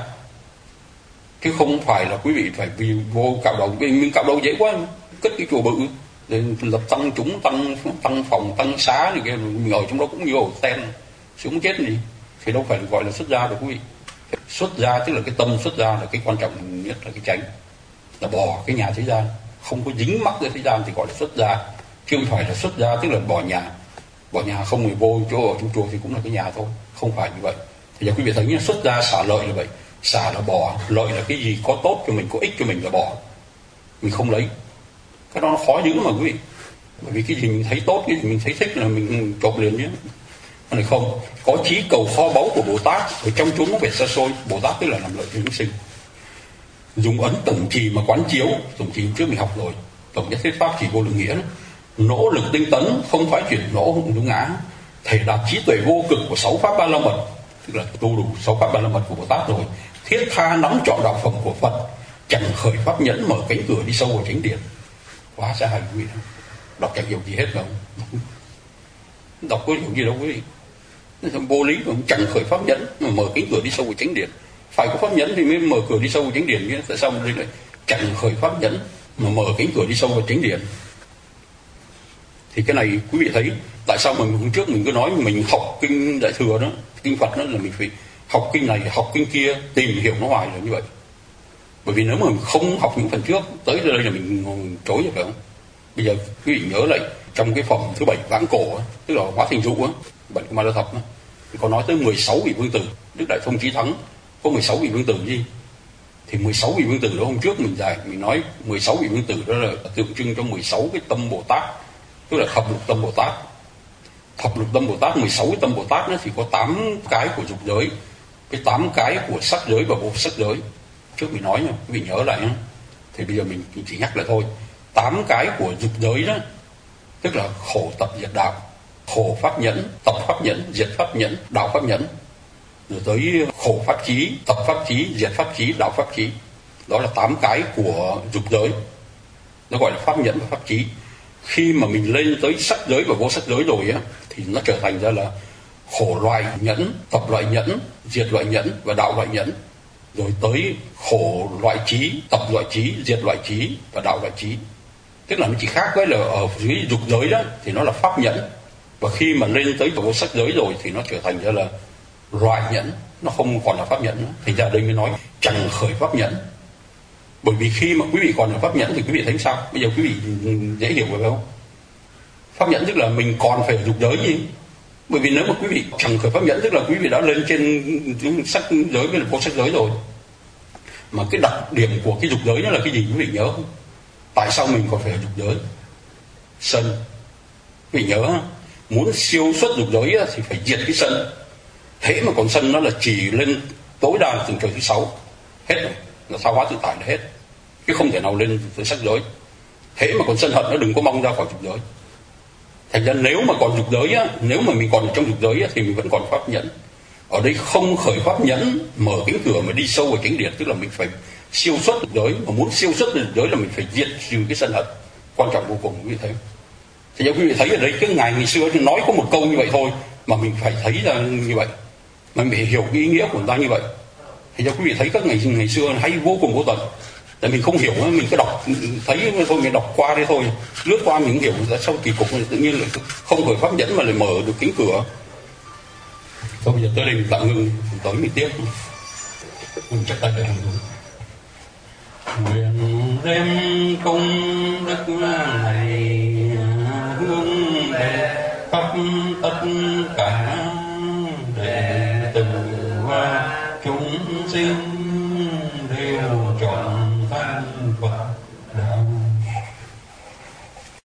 chứ không phải là quý vị phải vì vô cạo đầu. Mình cạo đầu dễ quá, cất cái chùa bự để lập tăng chúng, tăng phòng, tăng xá thì cái mình ở trong đó cũng nhiều ten xuống chết gì, thì đâu phải gọi là xuất gia được quý vị. Xuất gia tức là cái tâm xuất gia là cái quan trọng nhất, là cái chánh, là bỏ cái nhà thế gian, không có dính mắc với thế gian thì gọi là xuất gia, chứ không phải là xuất gia tức là bỏ nhà không người vô chỗ ở trong chùa thì cũng là cái nhà thôi, không phải như vậy. Thì giờ quý vị thấy nhé, xuất gia xả lợi là vậy, xả là bỏ, lợi là cái gì có tốt cho mình, có ích cho mình là bỏ, mình không lấy. Cái đó nó khó dữ mà quý vị, bởi vì cái gì mình thấy tốt, cái gì mình thấy thích là mình chộp liền nhé. Cái này không, có trí cầu kho báu của Bồ Tát ở trong chốn nó về xa xôi. Bồ Tát tức là làm lợi cho chúng sinh, dùng ấn tổng trì mà quán chiếu. Tổng trì trước mình học rồi, tổng nhất thiết pháp chỉ vô lượng nghĩa đó. Nỗ lực tinh tấn, không phải chuyển nỗ không đúng ngã, thể đạt trí tuệ vô cực của 6 pháp ba la mật, tức là tu đủ 6 pháp ba la mật của Bồ Tát rồi, thiết tha nắm trọn đạo phẩm của Phật, chẳng khởi pháp nhẫn, mở cánh cửa đi sâu vào chánh điện. Quá xa hành quý vị, đọc chẳng hiểu gì hết đâu, đọc có hiểu gì đâu quý vị. Vô lý mà chẳng khởi pháp nhẫn mà mở cánh cửa đi sâu vào chánh điện. Phải có pháp nhẫn thì mới mở cửa đi sâu vào chánh điện chứ, tại sao mà đây lại chẳng khởi pháp nhẫn mà mở cánh cửa đi sâu vào chánh điện? Thì cái này quý vị thấy tại sao mà hôm trước mình cứ nói mình học kinh Đại Thừa đó, kinh Phật đó, là mình phải học kinh này học kinh kia, tìm hiểu nó hoài là như vậy. Bởi vì nếu mà mình không học những phần trước, tới đây là mình chối rồi phải không? Bây giờ quý vị nhớ lại trong cái phẩm thứ 7 Vãng Cổ, tức là Hóa Thành Dụ á, bản của Ma La Thập, có nói tới 16 vị vương tử. Đức Đại Thông Chí Thắng có 16 vị vương tử gì? Thì 16 vị vương tử đó hôm trước mình nói 16 vị vương tử đó là tượng trưng cho 16 cái tâm Bồ Tát, tức là thập lục tâm Bồ Tát. Thập lục tâm Bồ Tát, 16 cái tâm Bồ Tát nó thì có 8 cái của dục giới, cái 8 cái của sắc giới và vô sắc giới. Trước mình nói nha, quý vị nhớ lại nhé. Thì bây giờ mình chỉ nhắc lại thôi. 8 cái của dục giới đó, tức là khổ tập diệt đạo, khổ pháp nhẫn, tập pháp nhẫn, diệt pháp nhẫn, đạo pháp nhẫn. Rồi tới khổ pháp chí, tập pháp chí, diệt pháp chí, đạo pháp chí. Đó là 8 cái của dục giới, nó gọi là pháp nhẫn và pháp chí. Khi mà mình lên tới sắc giới và vô sắc giới rồi á, thì nó trở thành ra là khổ loại nhẫn, tập loại nhẫn, diệt loại nhẫn và đạo loại nhẫn. Rồi tới khổ loại trí, tập loại trí, diệt loại trí và đạo loại trí. Tức là nó chỉ khác với là ở dưới dục giới đó thì nó là pháp nhẫn, và khi mà lên tới vô sắc giới rồi thì nó trở thành ra là loại nhẫn, nó không còn là pháp nhẫn nữa. Thì ra đây mới nói chẳng khởi pháp nhẫn. Bởi vì khi mà quý vị còn là pháp nhẫn thì quý vị thấy sao? Bây giờ quý vị dễ hiểu phải không? Pháp nhẫn tức là mình còn phải ở dục giới gì? Bởi vì nếu mà quý vị chẳng khởi pháp nhẫn tức là quý vị đã lên trên sắc giới với vô sắc giới rồi. Mà cái đặc điểm của cái dục giới đó là cái gì quý vị nhớ không? Tại sao mình còn phải ở dục giới? Sân. Quý vị nhớ, muốn siêu xuất dục giới thì phải diệt cái sân. Thế mà còn sân nó là chỉ lên tối đa từng trời thứ 6, hết rồi, là thao hóa tự tại là hết, chứ không thể nào lên tới sắc giới. Thế mà còn sân hận nó đừng có mong ra khỏi dục giới. Thành ra nếu mà còn dục giới á, nếu mà mình còn ở trong dục giới á, thì mình vẫn còn pháp nhẫn. Ở đây không khởi pháp nhẫn, mở cánh cửa mà đi sâu vào chánh điện, tức là mình phải siêu xuất dục giới. Mà muốn siêu xuất dục giới là mình phải diệt trừ cái sân hận, quan trọng vô cùng quý vị thấy. Thì quý vị thấy ở đây cái ngày xưa thì nói có một câu như vậy thôi mà mình phải thấy ra như vậy, mà mình phải hiểu cái ý nghĩa của người ta như vậy. Thì cho quý vị thấy các ngày xưa hay vô cùng vô tận. Tại mình không hiểu, mình cứ đọc thấy thôi, mình đọc qua đi thôi, lướt qua mình hiểu tại sao kỳ cục này tự nhiên lại không khởi pháp nhẫn mà lại mở được cánh cửa. Thôi bây giờ tới đây mình tạm ngưng, tới mình tiếp. Mình chắc tay để hành đúng. Nguyện đem công đức này hướng về khắp tất cả đệ tử và chúng sinh.